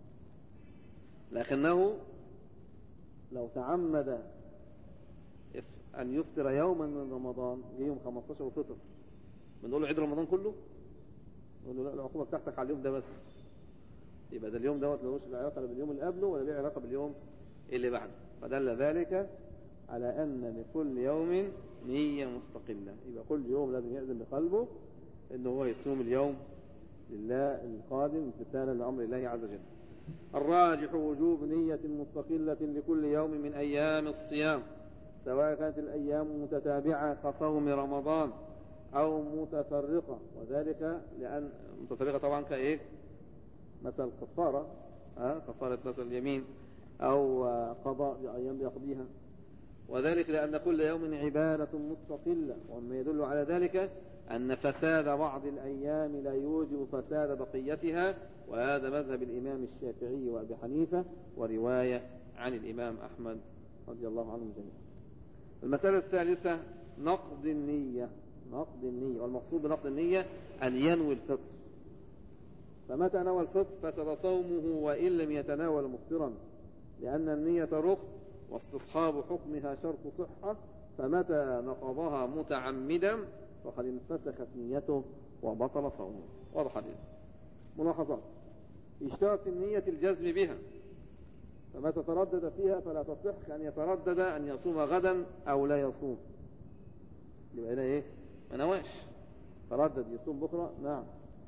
لكنه لو تعمد أن يفطر يوما من رمضان، يوم خمستاشر وفطر، بنقول له عيد رمضان كله؟ نقول له لا، العقوبة بتاعتك على اليوم ده بس، يبقى ده اليوم دوت ملوش علاقة باليوم اللي قبله ولا له علاقة باليوم اللي بعده. فدل ذلك على أن لكل يوم نية مستقلة، يبقى كل يوم لازم يعزم بقلبه إنه هو يصوم اليوم لله القادم امتثالا لأمر الله عز وجل. الراجح وجوب نية مستقلة لكل يوم من أيام الصيام، سواء كانت الأيام متتابعة كصوم رمضان أو متفرقة، وذلك لأن متفرقة طبعا كإيه مثل كفارة، ها، كفارة مثل اليمين أو قضاء بأيام يقضيها، وذلك لأن كل يوم عبادة مستقلة. وما يدل على ذلك أن فساد بعض الأيام لا يوجب فساد بقيتها، وهذا مذهب الإمام الشافعي وأبي حنيفة ورواية عن الإمام أحمد رضي الله عنهم جميعا. المسألة الثالثة نقض النية، نقض النية، والمقصود بنقض النية أن ينوي الفطر، فمتى نوى الفطر فسد صومه وإن لم يتناول مفطرا، لأن النية ركن واستصحاب حكمها شرط صحة، فمتى نقضها متعمدا فقد انفسخت نيته وبطل صومه. واضح هذه ملاحظات. اشترط النية الجزم بها، فمتى تردد فيها فلا تصح كأن يتردد أن يصوم غدا أو لا يصوم، يبقى هنا ايه ما نواش، تردد يصوم بكرة، نعم،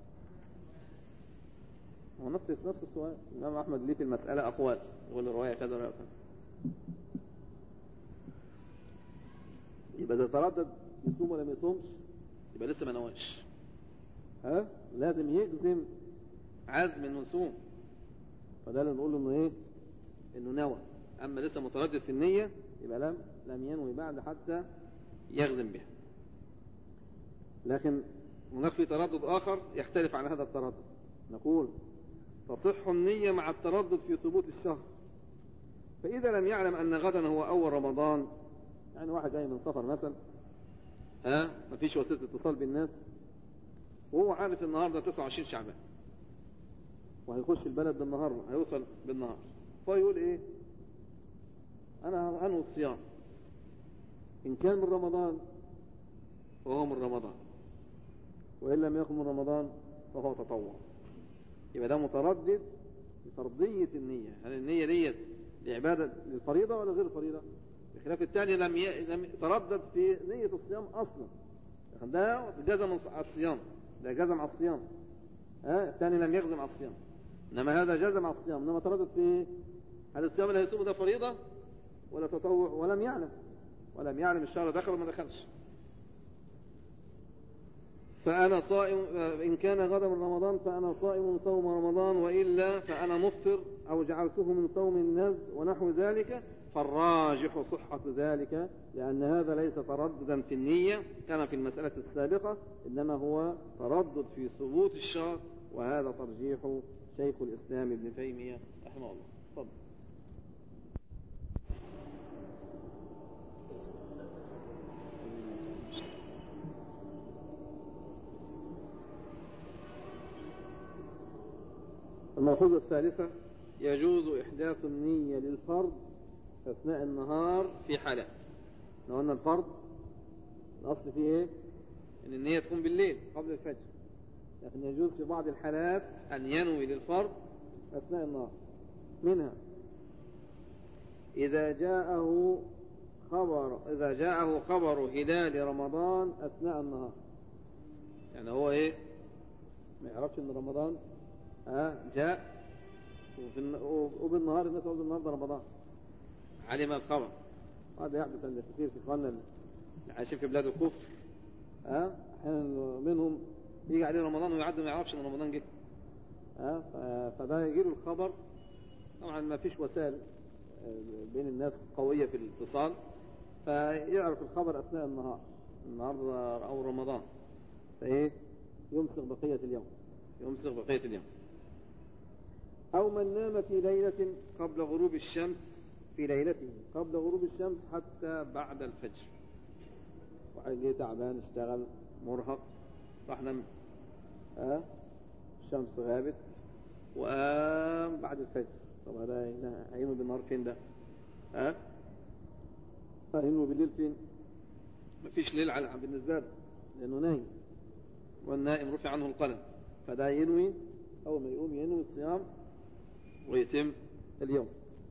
هو نفس نفس السؤال. الإمام أحمد ليه في المسألة أقوال، يقول الرواية كذا ولا كذا، يبقى إذا تردد يصوم ولا ما يصومش يبقى لسه ما نواش، ها، لازم يجزم عزم انه يصوم، فده اللي نقول له انه ايه انه نوى. اما لسه متردد في النية يبقى لم لم ينوي بعد حتى يجزم بها. لكن هناك في تردد آخر يختلف عن هذا التردد، نقول تصح النية مع التردد في ثبوت الشهر، فإذا لم يعلم أن غدا هو أول رمضان، يعني واحد جاي من سفر مثلا، ها، مفيش وسيلة اتصال بالناس، وهو عارف النهارده تسعة وعشرين شعبان وهيخش البلد بالنهار، هيوصل بالنهار، فيقول ايه انا انوي الصيام، ان كان من رمضان فهو من رمضان، وان لم يكن من رمضان فهو تطوع. يبقى ده متردد بفرضية النية، هل النية ديت لعبادة للفريضة ولا غير الفريضة، بخلاف الثاني لم ي... لم يتردد في نية الصيام اصلا، ده جزم على الصيام، ده جزم على الصيام، ها، الثاني لم يجزم على الصيام، انما هذا جزم على الصيام، انما تردد في هل الصيام اللي هيصومه ده فريضة ولا تطوع، ولم يعلم ولم يعلم الشهر دخل وما دخلش. فأنا صائم إن كان غدا من رمضان فأنا صائم صوم رمضان، وإلا فأنا مفطر أو جعلته من صوم النذر ونحو ذلك، فالراجح صحة ذلك، لأن هذا ليس ترددا في النية كما في المسألة السابقة، إنما هو تردد في ثبوت الشهر، وهذا ترجيح شيخ الإسلام ابن تيمية رحمه الله. تفضل. الملحوظة الثالثة يجوز إحداث النية للفرض أثناء النهار في حالات. لو قلنا الفرض الأصل فيه إيه؟ إن النية تكون بالليل قبل الفجر، لكن يجوز في بعض الحالات أن ينوي للفرض أثناء النهار. منها إذا جاءه خبر إذا جاءه خبر هلال رمضان أثناء النهار، يعني هو إيه ما يعرفش إن رمضان آه جاء وبالنهار الناس قالوا النهارده رمضان، علم الخبر. هذا يحدث عند كثير في اخواننا اللي عايشين في بلاد الكفر. ها احيانا منهم يجي عليه رمضان ويعدي ما يعرفش ان رمضان جه. ها فده يجي له الخبر. طبعا ما فيش وسائل بين الناس قويه في الاتصال، فيعرف الخبر اثناء النهار النهارده او رمضان، فايه يمسك بقيه اليوم يمسك بقيه اليوم. أو من نام في ليلة قبل غروب الشمس في ليلته قبل غروب الشمس حتى بعد الفجر، واحد جه تعبان اشتغل مرهق راح نام أه؟ الشمس غابت وقام بعد الفجر. طب هذا هينوي بالنهار فين ده؟ أه؟ هينوي بالليل فين؟ مفيش ليل على بالنسبة له لأنه نايم، والنائم رفع عنه القلم، فده ينوي أول ما يقوم ينوي الصيام ويتم اليوم.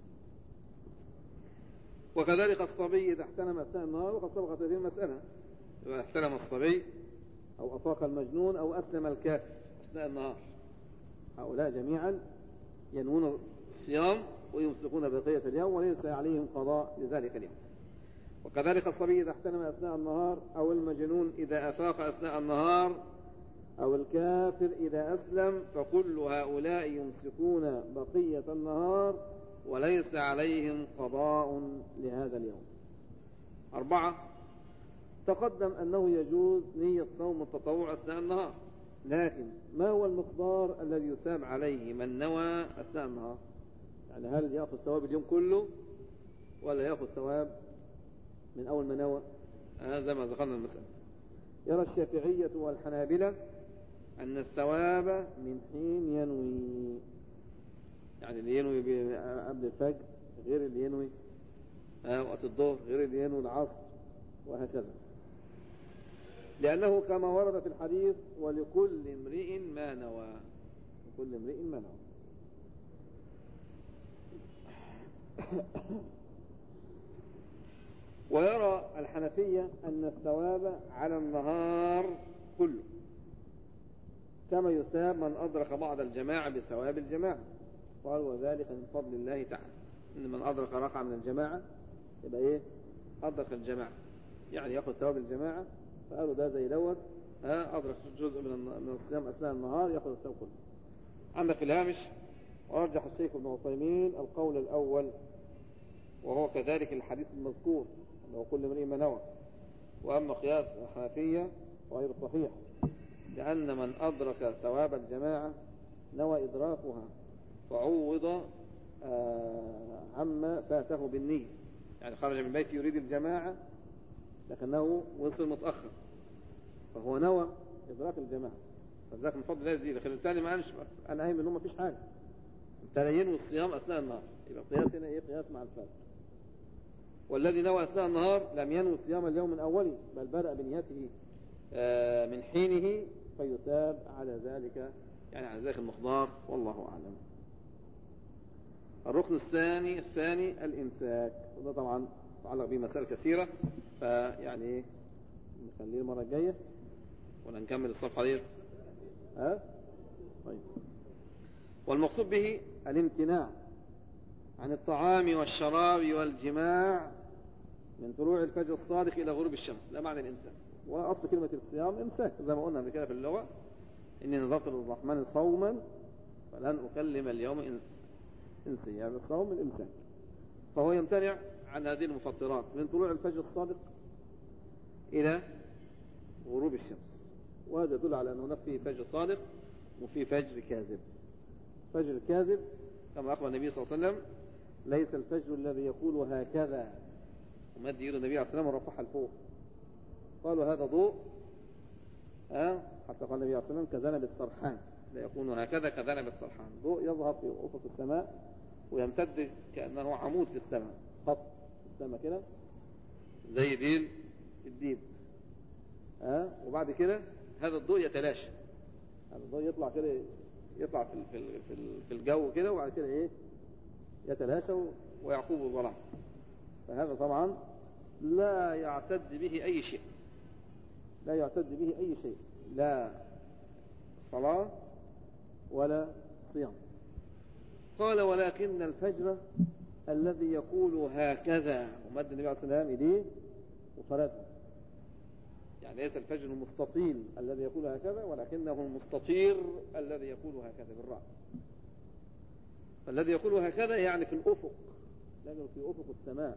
وكذلك الصبي إذا احتلم أثناء النهار، وقد سبقت هذه المسألة، إذا احتلم الصبي أو أفاق المجنون أو أسلم الكافر أثناء النهار، هؤلاء جميعا ينوون الصيام ويمسكون بقية اليوم وليس عليهم قضاء لذلك اليوم. وكذلك الصبي إذا احتلم أثناء النهار أو المجنون إذا أفاق أثناء النهار أو الكافر إذا أسلم، فكل هؤلاء يمسكون بقية النهار وليس عليهم قضاء لهذا اليوم. أربعة، تقدم أنه يجوز نية صوم التطوع أثناء النهار، لكن ما هو المقدار الذي يثاب عليه من نوى أثناء النهار؟ يعني هل يأخذ ثواب اليوم كله ولا يأخذ ثواب من أول ما نوى؟ هذا ما ذكرنا المسألة. يرى الشافعية والحنابلة أن الثواب من حين ينوي، يعني اللي ينوي قبل الفجر غير اللي ينوي وقت الظهر غير اللي ينوي العصر وهكذا، لأنه كما ورد في الحديث ولكل امرئ ما نوى، لكل امرئ ما نوى. ويرى الحنفية أن الثواب على النهار كله، كما يثاب من أدرك بعض الجماعة بثواب الجماعة، قال وذلك من فضل الله تعالى، إن من أدرك ركعة من الجماعة يبقى إيه أدرك الجماعة، يعني يأخذ ثواب الجماعة. فقالوا ده زي دوت أدرك جزء من الصيام أثناء النهار يأخذ الثواب كله. عندك في الهامش ورجح الشيخ ابن عثيمين القول الأول، وهو كذلك الحديث المذكور أنه كل امرئ ما نوى. وأما قياس الحنفية غير صحيح، لأن من أدرك ثواب الجماعة نوى إدراكها فعوض آه عما فاته بالنية، يعني خرج من بيته يريد الجماعة لكنه وصل متأخر فهو نوى إدراك الجماعة، فذلك من فضل الله يزيد. لكن الثاني ما قالش أنا قايم إنه ما فيش حاجة، الثاني ينوي الصيام أثناء النهار، يبقى قياس هنا إيه قياس مع الفرق. والذي نوى أثناء النهار لم ينوي صيام اليوم من أوله، بل بدأ بنيته آه من حينه، فيثاب على ذلك، يعني على ذلك المقدار، والله أعلم. الركن الثاني الثاني الإمساك، وده طبعا تعلق به مسائل كثيرة، فيعني نخليه المرة الجاية ولا نكمل الصفحة دي؟ ها؟ طيب. والمقصود به الامتناع عن الطعام والشراب والجماع من طلوع الفجر الصادق إلى غروب الشمس، لا معنى الإمساك. وأصل كلمة الصيام إمساك زي ما قلنا قبل كده في اللغة، إني نذرت للرحمن صوما فلن أكلم اليوم إنسيا، يعني الصوم الإمساك. فهو يمتنع عن هذه المفطرات من طلوع الفجر الصادق إلى غروب الشمس، وهذا يدل على أنه هناك في فجر صادق وفي فجر كاذب. فجر كاذب كما أخبر النبي صلى الله عليه وسلم ليس الفجر الذي يقول هكذا ومد يد النبي عليه الصلاة والسلام ورفعها لفوق، قالوا هذا ضوء أه؟ حتى قال النبي عليه الصلاة والسلام كذنب السرحان، لا يكون هكذا كذنب السرحان، ضوء يظهر في أفق السماء ويمتد كأنه عمود في السماء، خط في السماء كده زي ديل الديب، أه؟ وبعد كده هذا الضوء يتلاشى، هذا الضوء يطلع كده، يطلع في في في في الجو كده، وبعد كده ايه يتلاشى ويعقوب الظلام. فهذا طبعا لا يعتد به أي شيء، لا يعتد به أي شيء، لا صلاة ولا صيام. قال ولكن الفجر الذي يقول هكذا، ومد النبي عليه الصلاة والسلام إليه وفرده، يعني ليس الفجر المستطيل الذي يقول هكذا، ولكنه المستطير الذي يقول هكذا بالراء. فالذي يقول هكذا يعني في الأفق، لأنه في أفق السماء.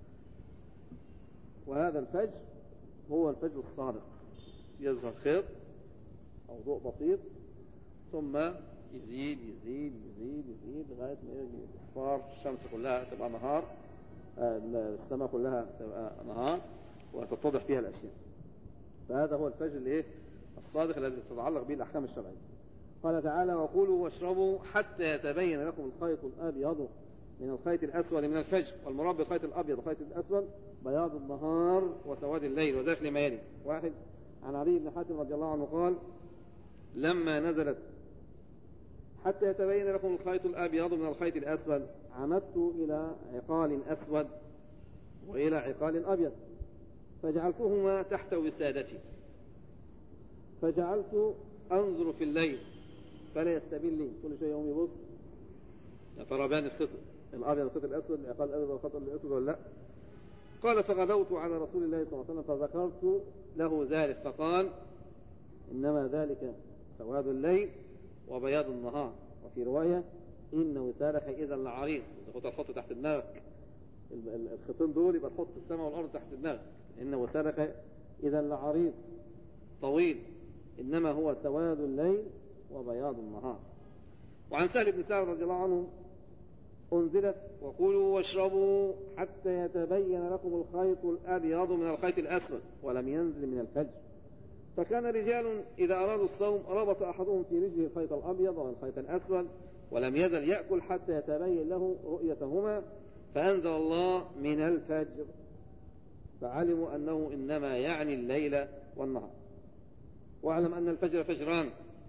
وهذا الفجر هو الفجر الصادق، يظهر خيط أو ضوء بسيط ثم يزيد يزيد يزيد يزيد لغاية ما يجي إصفار، الشمس كلها تبقى نهار، السماء كلها تبقى نهار وتتضح فيها الأشياء. فهذا هو الفجر الايه الصادق الذي تتعلق به الأحكام الشرعية. قال تعالى وكلوا واشربوا حتى يتبين لكم الخيط الأبيض من الخيط الأسود من الفجر. والمراد بالخيط الأبيض والخيط الأسود بياض النهار وسواد الليل، وذلك لما يلي. واحد عن علي بن حاتم رضي الله عنه قال لما نزلت حتى يتبين لكم الخيط الأبيض من الخيط الأسود عمدت إلى عقال أسود وإلى عقال أبيض فجعلتهما تحت وسادتي، فجعلت أنظر في الليل فلا يستبين لي، كل شيء يوم يبص يا ترى بان الخيط الأبيض الخيط الأسود العقال الأبيض والخيط الأسود ولا لا. قال فغدوت على رسول الله صلى الله عليه وسلم فذكرت له ذلك فقال إنما ذلك سواد الليل وبياض النهار، وفي رواية إن وسادك إذا لعريض، إذا كنت تحط تحت دماغك الخيطين دول يبقى تحط السماء والأرض تحت دماغك، إن وسادك إذا لعريض طويل، إنما هو سواد الليل وبياض النهار. وعن سهل بن سعد رضي الله عنه أنزلت وكلوا واشربوا حتى يتبين لكم الخيط الأبيض من الخيط الأسود ولم ينزل من الفجر، فكان رجال إذا أرادوا الصوم ربط أحدهم في رجله الخيط الأبيض والخيط الأسود ولم يزل يأكل حتى يتبين له رؤيتهما، فأنزل الله من الفجر، فعلموا أنه إنما يعني الليل والنهار. واعلم أن الفجر فجران،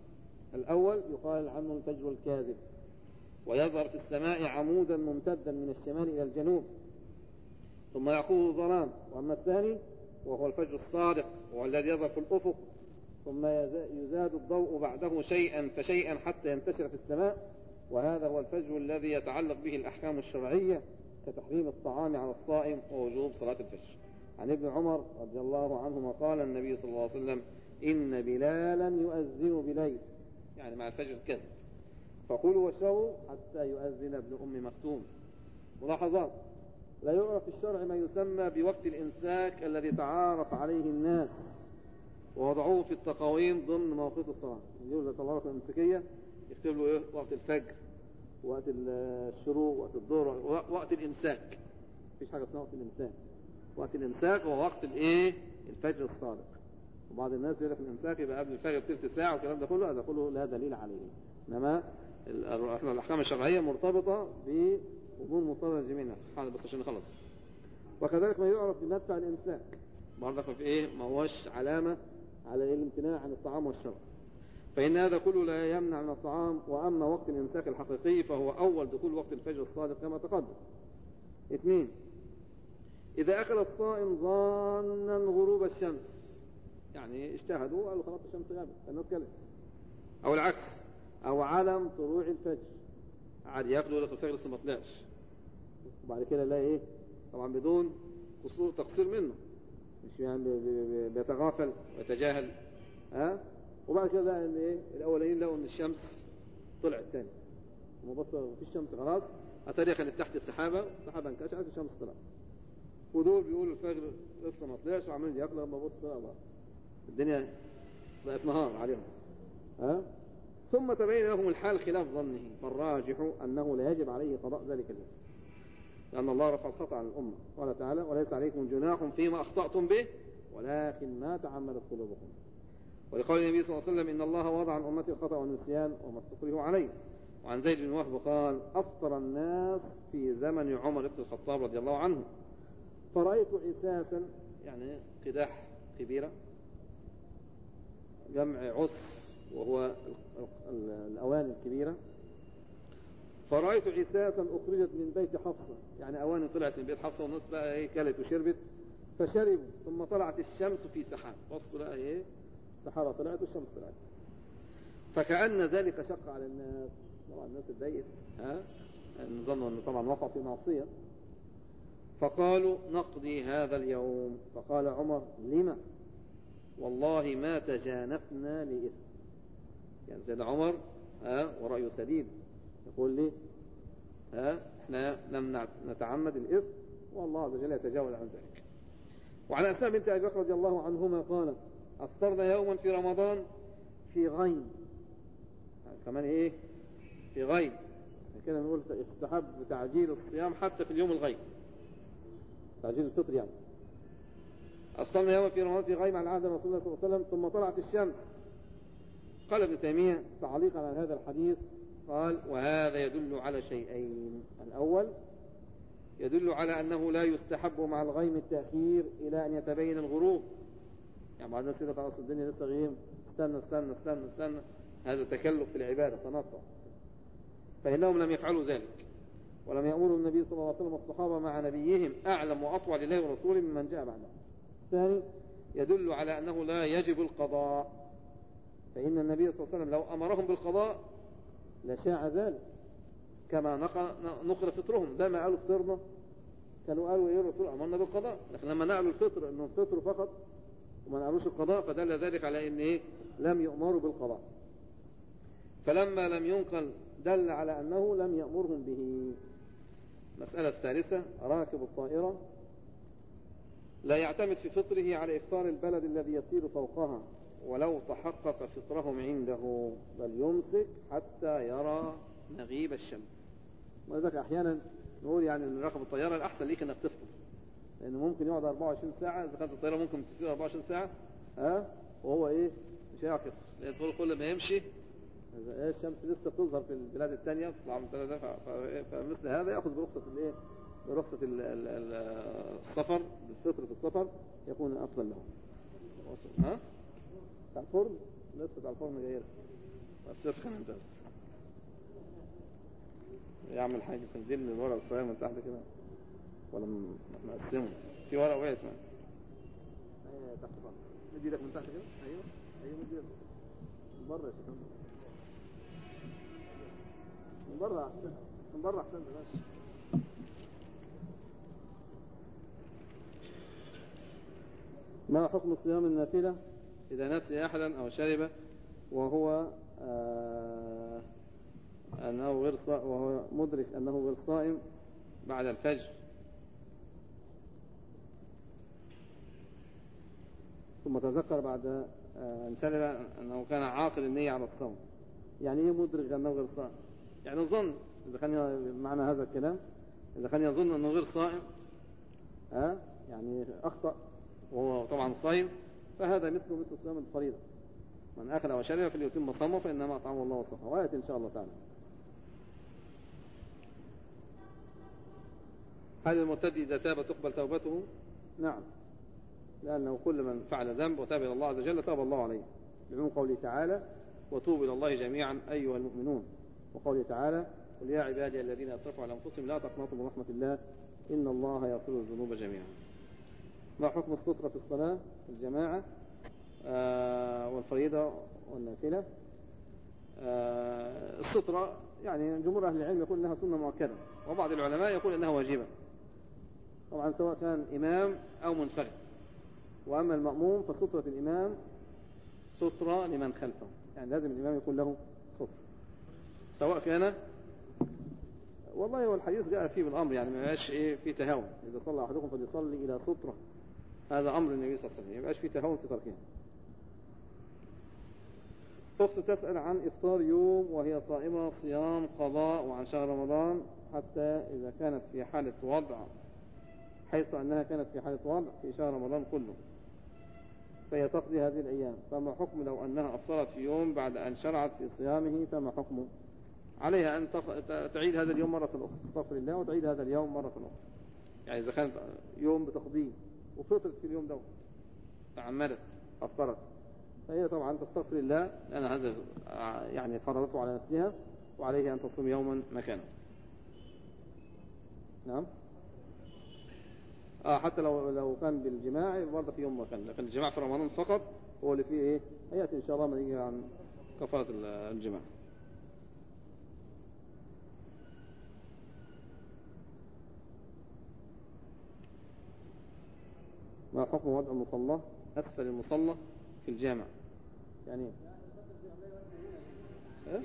الأول يقال عنه الفجر الكاذب، ويظهر في السماء عمودا ممتدا من الشمال إلى الجنوب ثم يعقوب الظلام. وأما الثاني وهو الفجر الصادق وهو الذي يظهر في الأفق ثم يزاد الضوء بعده شيئا فشيئا حتى ينتشر في السماء، وهذا هو الفجر الذي يتعلق به الأحكام الشرعية كتحريم الطعام على الصائم ووجوب صلاة الفجر. عن ابن عمر رضي الله عنهما قال النبي صلى الله عليه وسلم إن بلالا يؤذن بليل، يعني مع الفجر الكذب، فقولوا واشربوا حتى يؤذن ابن أم مكتوم. ملاحظات: لا يعرف في الشرع ما يسمى بوقت الإمساك الذي تعارف عليه الناس ووضعوه في التقاويم ضمن مواقيت الصلاة. يقول لك الله في الإمساكية يكتب له إيه؟ وقت الفجر، وقت الشروق، وقت الظهر، وقت الإمساك. مفيش حاجة اسمها وقت الإمساك. وقت الإمساك هو وقت الإيه؟ الفجر الصادق. وبعض الناس يقول لك الإمساك يبقى قبل الفجر بثلث ساعة والكلام ده كله، هذا كله لا دليل عليه. إنما الأحكام الشرعية مرتبطة بأمور مرتبطة جميعا. بس عشان نخلص. وكذلك ما يعرف بمدفع الإمساك برضك في إيه؟ ما هوش علامة على الامتناع عن الطعام والشرب، فإن هذا كله لا يمنع من الطعام. وأما وقت الإمساك الحقيقي فهو أول دخول وقت الفجر الصادق كما تقدم. اثنين: إذا أكل الصائم ظانا غروب الشمس، يعني اجتهدوا قالوا خلاص الشمس غابت الناس كلت، أو العكس، أو علم طلوع الفجر عاد ياكلوا لك الفجر لسه ما طلعش، وبعد كده لا إيه طبعا بدون قصور تقصير منه، مش يعني بيتغافل ويتجاهل، ها. وبعد كده لقى ان ايه الاولين لقوا ان الشمس طلعت تاني، وما بصوا في الشمس خلاص اتاري كانت تحت السحابه، السحابه انكشفت الشمس طلعت، ودول بيقولوا الفجر لسه ما طلعش وعمالين ياكلوا، لما بصوا الله الدنيا بقت نهار عليهم، ها. ثم تبين لهم الحال خلاف ظنه، فالراجح انه لا يجب عليه قضاء ذلك اليوم، لأن الله رفع الخطأ عن الأمة. قال تعالى وليس عليكم جناح فيما أخطأتم به ولكن ما تعمدت قلوبكم. ولقول النبي صلى الله عليه وسلم إن الله وضع عن أمتي الخطأ والنسيان وما استكرهوا عليه. وعن زيد بن وهب قال أفطر الناس في زمن عمر بن الخطاب رضي الله عنه، فرأيت عساسا يعني قداح كبيرة جمع عس وهو الأواني الكبيرة، فرأيت عساسا أخرجت من بيت حفصة، يعني أواني طلعت من بيت حفصة والناس بقى إيه كلت وشربت فشربوا، ثم طلعت الشمس في سحاب، بصوا لقى إيه السحابة طلعت والشمس طلعت، فكأن ذلك شق على الناس، طبعا الناس اتضايقت ها ظنوا أنه طبعا وقع في معصية، فقالوا نقضي هذا اليوم. فقال عمر لما؟ والله ما تجانفنا لإثم. يعني سيدنا عمر ها ورأيه سديد يقول لي ها احنا لم نتعمد الإثم والله عز وجل يتجاوز عن ذلك. وعلى أسماء بنت أبي بكر رضي الله عنهما قال أفطرنا يوما في رمضان في غيم، يعني كمان ايه في غيم، كده نقول استحب تعجيل الصيام حتى في اليوم الغيم، تعجيل الفطر يعني. أفطرنا يوما في رمضان في غيم على عهد رسول الله صلى الله عليه وسلم ثم طلعت الشمس. قال ابن تيمية تعليقا على هذا الحديث قال وهذا يدل على شيئين: الأول يدل على أنه لا يستحب مع الغيم التأخير إلى أن يتبين الغروب، يعني بعد الناس كده خلاص الدنيا لسه غيم، استنى استنى استنى استنى، هذا تكلف في العبادة تنطع، فإنهم لم يفعلوا ذلك، ولم يأمروا النبي صلى الله عليه وسلم والصحابة مع نبيهم أعلم وأطوع لله ورسوله ممن جاء بعده. الثاني يدل على أنه لا يجب القضاء، فإن النبي صلى الله عليه وسلم لو أمرهم بالقضاء لشاع ذلك كما نقل فطرهم، ده ما قالوا فطرنا كانوا قالوا ايه الرسول أمرنا بالقضاء، لكن لما نقلوا الفطر انهم فطروا فقط وما نقلوش القضاء فدل ذلك على ان ايه لم يؤمروا بالقضاء، فلما لم ينقل دل على أنه لم يأمرهم به. مسألة الثالثة راكب الطائرة لا يعتمد في فطره على إفطار البلد الذي يسير فوقها ولو تحقق فطرهم عنده، بل يمسك حتى يرى نغيب الشمس. ولذلك أحيانا نقول يعني أن راكب الطيارة الأحسن ليك أنك تفطر، لأنه ممكن يقعد أربعة وعشرين ساعة، إذا كانت الطيارة ممكن تسير أربعة وعشرين ساعة ها وهو إيه مش هيعرف يفطر، لأن كل ما يمشي الشمس لسه بتظهر في البلاد الثانية بتطلع من البلاد، فمثل هذا يأخذ برخصة الإيه برخصة السفر بالفطر في السفر يكون أفضل له. ها بتاع الفرن لسه بتاع الفرن جاي بس يسخن انت يعمل حاجة تنزل لي الورق الصغير من تحت كده ولا مقسمه في ورق وقعت معايا ايه تحت بقى مدي لك من تحت كده ايوه ايوه مدي لك من بره يا شيخ من بره احسن من بره احسن بس. ما حكم صيام النافلة إذا نسي أحدا أو شرب وهو آه أنه غير صائم وهو مدرك أنه غير صائم بعد الفجر ثم تذكر بعد أن شرب أنه كان عاقل النية على الصوم؟ يعني إيه مدرك أنه غير صائم؟ يعني الظن، إذا كان معنى هذا الكلام إذا كان يظن أنه غير صائم ها يعني أخطأ وهو طبعا صائم فهذا مثله مثل صيام الفريضة، من أكل وشرب فليتم صومه فإنما أطعمه الله وسقاه، وآية إن شاء الله تعالى. هل المرتد إذا تاب تقبل توبته؟ نعم، لأنه كل من فعل ذنب وتاب إلى الله عز وجل تاب الله عليه، بعموم قوله تعالى وتوبوا إلى الله جميعا أيها المؤمنون، وقوله تعالى قل يا عبادي الذين أسرفوا على أنفسهم لا تقنطوا من رحمة الله إن الله يغفر الذنوب جميعا. ما حكم السترة في الصلاة في الجماعة آه والفريضة والنافلة؟ آه السترة يعني جمهور أهل العلم يقول أنها سنة مؤكدة، وبعض العلماء يقول أنها واجبة، طبعا سواء كان إمام أو منفرد. وأما المأموم فسترة الإمام سترة لمن خلفه، يعني لازم الإمام يكون له سترة سواء كان والله هو الحديث جاء فيه بالأمر، يعني ما يبقاش إيه في تهاون، إذا صلى أحدكم فليصلي إلى سترة، هذا أمر النبي صلى الله عليه وسلم، ما يبقاش في تهاون في تركها. أخت تسأل عن إفطار يوم وهي صائمة صيام قضاء وعن شهر رمضان حتى إذا كانت في حالة وضع، حيث أنها كانت في حالة وضع في شهر رمضان كله، فهي تقضي هذه الأيام. فما حكم لو أنها أفطرت في يوم بعد أن شرعت في صيامه؟ فما حكمه؟ عليها أن تعيد هذا اليوم مرة أخرى، استغفر الله، وتعيد هذا اليوم مرة أخرى. يعني إذا كانت يوم بتقضيه وفطرت في اليوم ده تعمدت أفطرت، فهي طبعا تستغفر الله لأن هذا يعني فرضته على نفسها، وعليه أن تصوم يوما مكانه. نعم. آه حتى لو لو كان بالجماع برضه في يوم مكان، لكن الجماع في رمضان فقط هو اللي فيه إيه؟ هيأتي إن شاء الله ما يجي عن كفارة الجماع. ما حكم وضع المصلى أسفل المصلى في الجامع؟ يعني إيه؟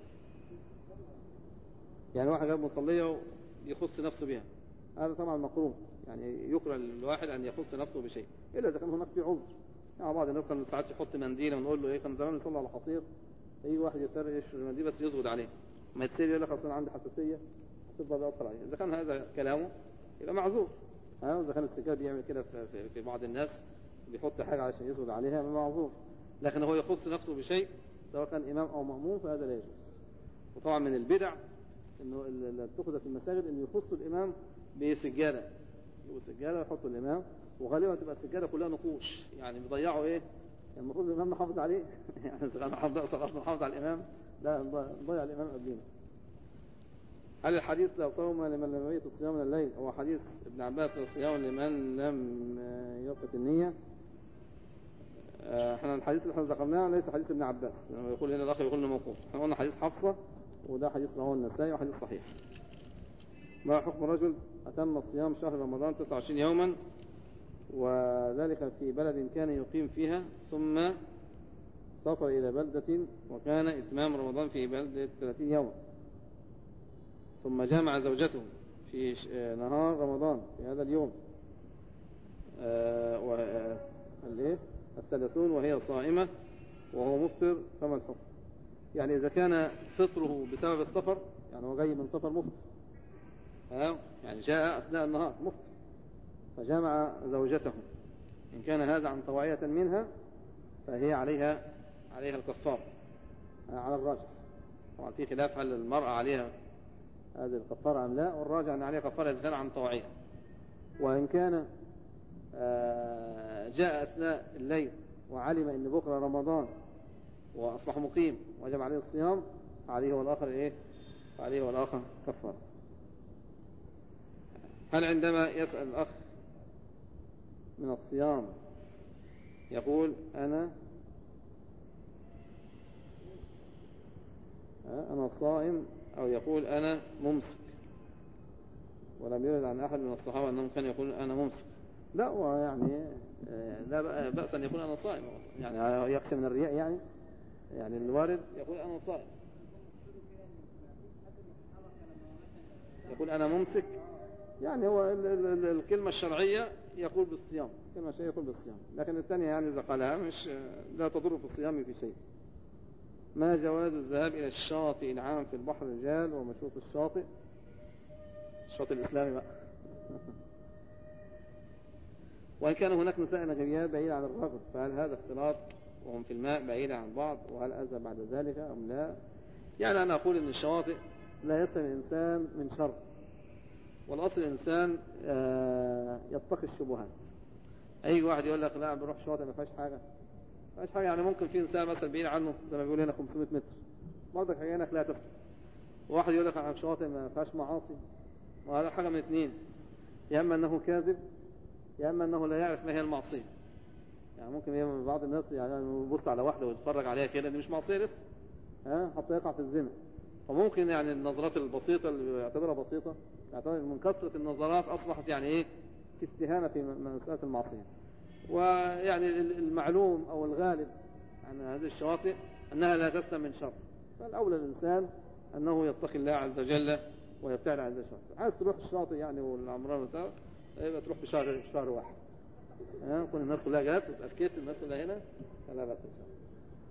يعني واحد جاب مصلية ويخص نفسه بها، هذا طبعا مكروه. يعني يكره للواحد أن يخص نفسه بشيء إلا إذا كان هناك في عذر. يعني بعض الناس كانوا ساعات يحط منديل ونقول له إيه، كان زمان يصلي على حصير، يجي واحد يسر يشرب المنديل بس يزغد عليه، ما يتصير يقول لك أصلا عندي حساسية تفضل يأثر عليه. إذا كان هذا كلامه يبقى معذور. ها إذا كان السجاد يعمل كده في, في, في بعض الناس بيحط حاجة عشان يزغد عليها يبقى معذور. لكن هو يخص نفسه بشيء سواء كان إمام أو مأموم فهذا لا يجوز. وطبعا من البدع إنه اللي تأخذ في المساجد إنه يخص الإمام بسجادة، يجيبوا سجادة يحطوا الإمام، وغالبا تبقى السجادة كلها نقوش، يعني بيضيعوا إيه؟ يعني المفروض الإمام نحافظ عليه يعني إذا نحافظ على الإمام لا نضيع الإمام قبلنا. هل الحديث لو صوم لمن لم يبيت الصيام من الليل هو حديث ابن عباس الصيام لمن لم يوقت النية؟ احنا الحديث اللي احنا ذكرناه ليس حديث ابن عباس، يقول هنا الأخ يقول انه موقوف. احنا قلنا حديث حفصة وده حديث رواه النسائي وحديث صحيح. ما حكم رجل أتم الصيام شهر رمضان تسعة وعشرين يوما وذلك في بلد كان يقيم فيها ثم سافر إلى بلدة وكان إتمام رمضان في بلدة ثلاثين يوما ثم جامع زوجته في نهار رمضان في هذا اليوم الثلاثون وهي صائمة وهو مفطر، فما الحكم؟ يعني إذا كان فطره بسبب السفر، يعني هو جاي من سفر مفطر، يعني جاء أثناء النهار مفطر فجامع زوجته، إن كان هذا عن طواعية منها فهي عليها عليها الكفار على الراجح. طبعا في خلاف هل المرأة عليها هذه الكفارة أم لا، والراجع أن عليها كفارة إذا كان عن طواعية. وإن كان جاء أثناء الليل وعلم أن بكرة رمضان وأصبح مقيم وجب عليه الصيام عليه والآخر إيه؟ عليه والآخر كفارة. هل عندما يسأل الأخ من الصيام يقول أنا أنا صائم أو يقول أنا ممسك، ولم يرد عن أحد من الصحابة أنهم كانوا يقولون أنا ممسك؟ لا، ويعني لا بأس أن يكون أنا صائم، يعني يخشى من الرياء، يعني يعني الوارد يقول أنا صائم، يقول أنا ممسك، يعني هو الكلمة الشرعية يقول بالصيام، الكلمة الشرعية يقول بالصيام، لكن الثانية يعني إذا قالها مش لا تضر في الصيام في شيء. ما جواز الذهاب إلى الشاطئ العام في البحر رجال ومشروط الشاطئ الشاطئ الإسلامي بقى وإن كان هناك نساء أجنبيات بعيدة عن الرجل فهل هذا اختلاط وهم في الماء بعيدة عن بعض، وهل أذى بعد ذلك أم لا؟ يعني أنا أقول إن الشواطئ لا يسلم الإنسان من شر، والأصل الإنسان يتقي الشبهات. أي واحد يقول لك لا بروح شواطئ ما فيهاش حاجة، ما فيهاش حاجة، يعني ممكن في إنسان مثلا بعيد عنه زي ما بيقول هنا خمسمائة متر برضك عينك لا تسلم. واحد يقول لك عن شواطئ ما فيهاش معاصي، وهذا حاجة من اثنين، يا إما أنه كاذب يا إما أنه لا يعرف ما هي المعصية. يعني ممكن بعض الناس يعني يبص على واحدة ويتفرج عليها كده دي مش معصية لسه، ها حتى يقع في الزنا. فممكن يعني النظرات البسيطة اللي يعتبرها بسيطة يعتبر من كثرة النظرات أصبحت يعني إيه في استهانة في مسألة المعصية. ويعني المعلوم أو الغالب عن هذه الشواطئ أنها لا تسلم من شر، فالأولى الإنسان أنه يتقي الله عز وجل ويبتعد عن هذه الشواطئ. عايز تروح الشاطئ يعني والعمران بتاعه يبقى تروح في شهر شهر واحد، ها كل الناس كلها جات وتأكدت الناس كلها هنا فلا بأس إن شاء الله.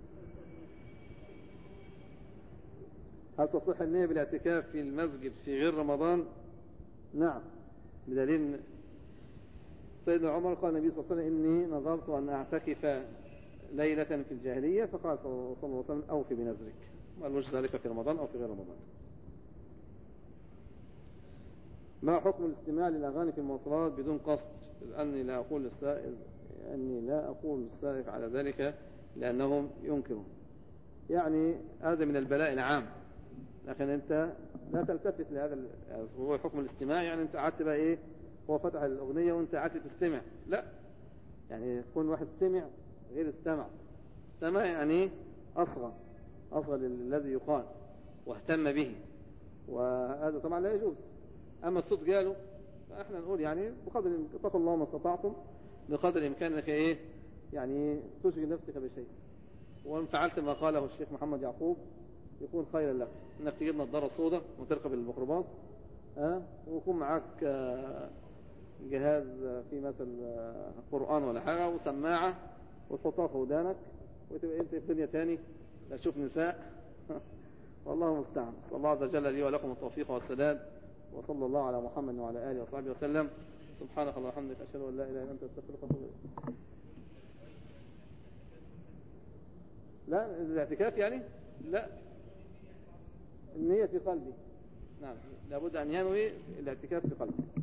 هل تصح النية بالاعتكاف في المسجد في غير رمضان؟ نعم، بدليل سيدنا عمر قال النبي صلى الله عليه وسلم إني نظرت أن أعتكف ليلة في الجاهلية، فقال صلى الله عليه وسلم أوفي بنذرك، ما قالوش ذلك في رمضان أو في غير رمضان. ما حكم الاستماع للأغاني في المواصلات بدون قصد؟ أني لا أقول للسائق أني لا أقول للسائق على ذلك لأنهم ينكرون، يعني هذا من البلاء العام، لكن أنت لا تلتفت لهذا. هو حكم الاستماع يعني أنت قعدت بقى إيه، هو فتح الأغنية وأنت قعدت تستمع، لا، يعني يكون واحد سمع غير استمع. استمع يعني أصغى أصغى للذي يقال واهتم به، وهذا طبعا لا يجوز. أما الصوت قاله فإحنا نقول يعني بقدر اتقوا الله ما استطعتم، بقدر إمكانك إيه يعني تشغل نفسك بشيء. وإن فعلت ما قاله الشيخ محمد يعقوب يكون خيرا لك، إنك تجيب نظارة سوداء وتركب الميكروباص أه؟ ويكون معك آه جهاز في مثل آه قرآن ولا حاجة وسماعة وتحطها في ودانك وتبقى أنت في دنيا تاني لا تشوف نساء والله المستعان. الله عز وجل لي ولكم التوفيق والسداد، وصلى الله على محمد وعلى آله وصحبه وسلم. سبحانك اللهم وبحمدك أشهد أن لا إله إلا أنت أستغفرك وأتوب إليك. لا الاعتكاف يعني لا، النية في قلبي، نعم لابد أن ينوي الاعتكاف في قلبي.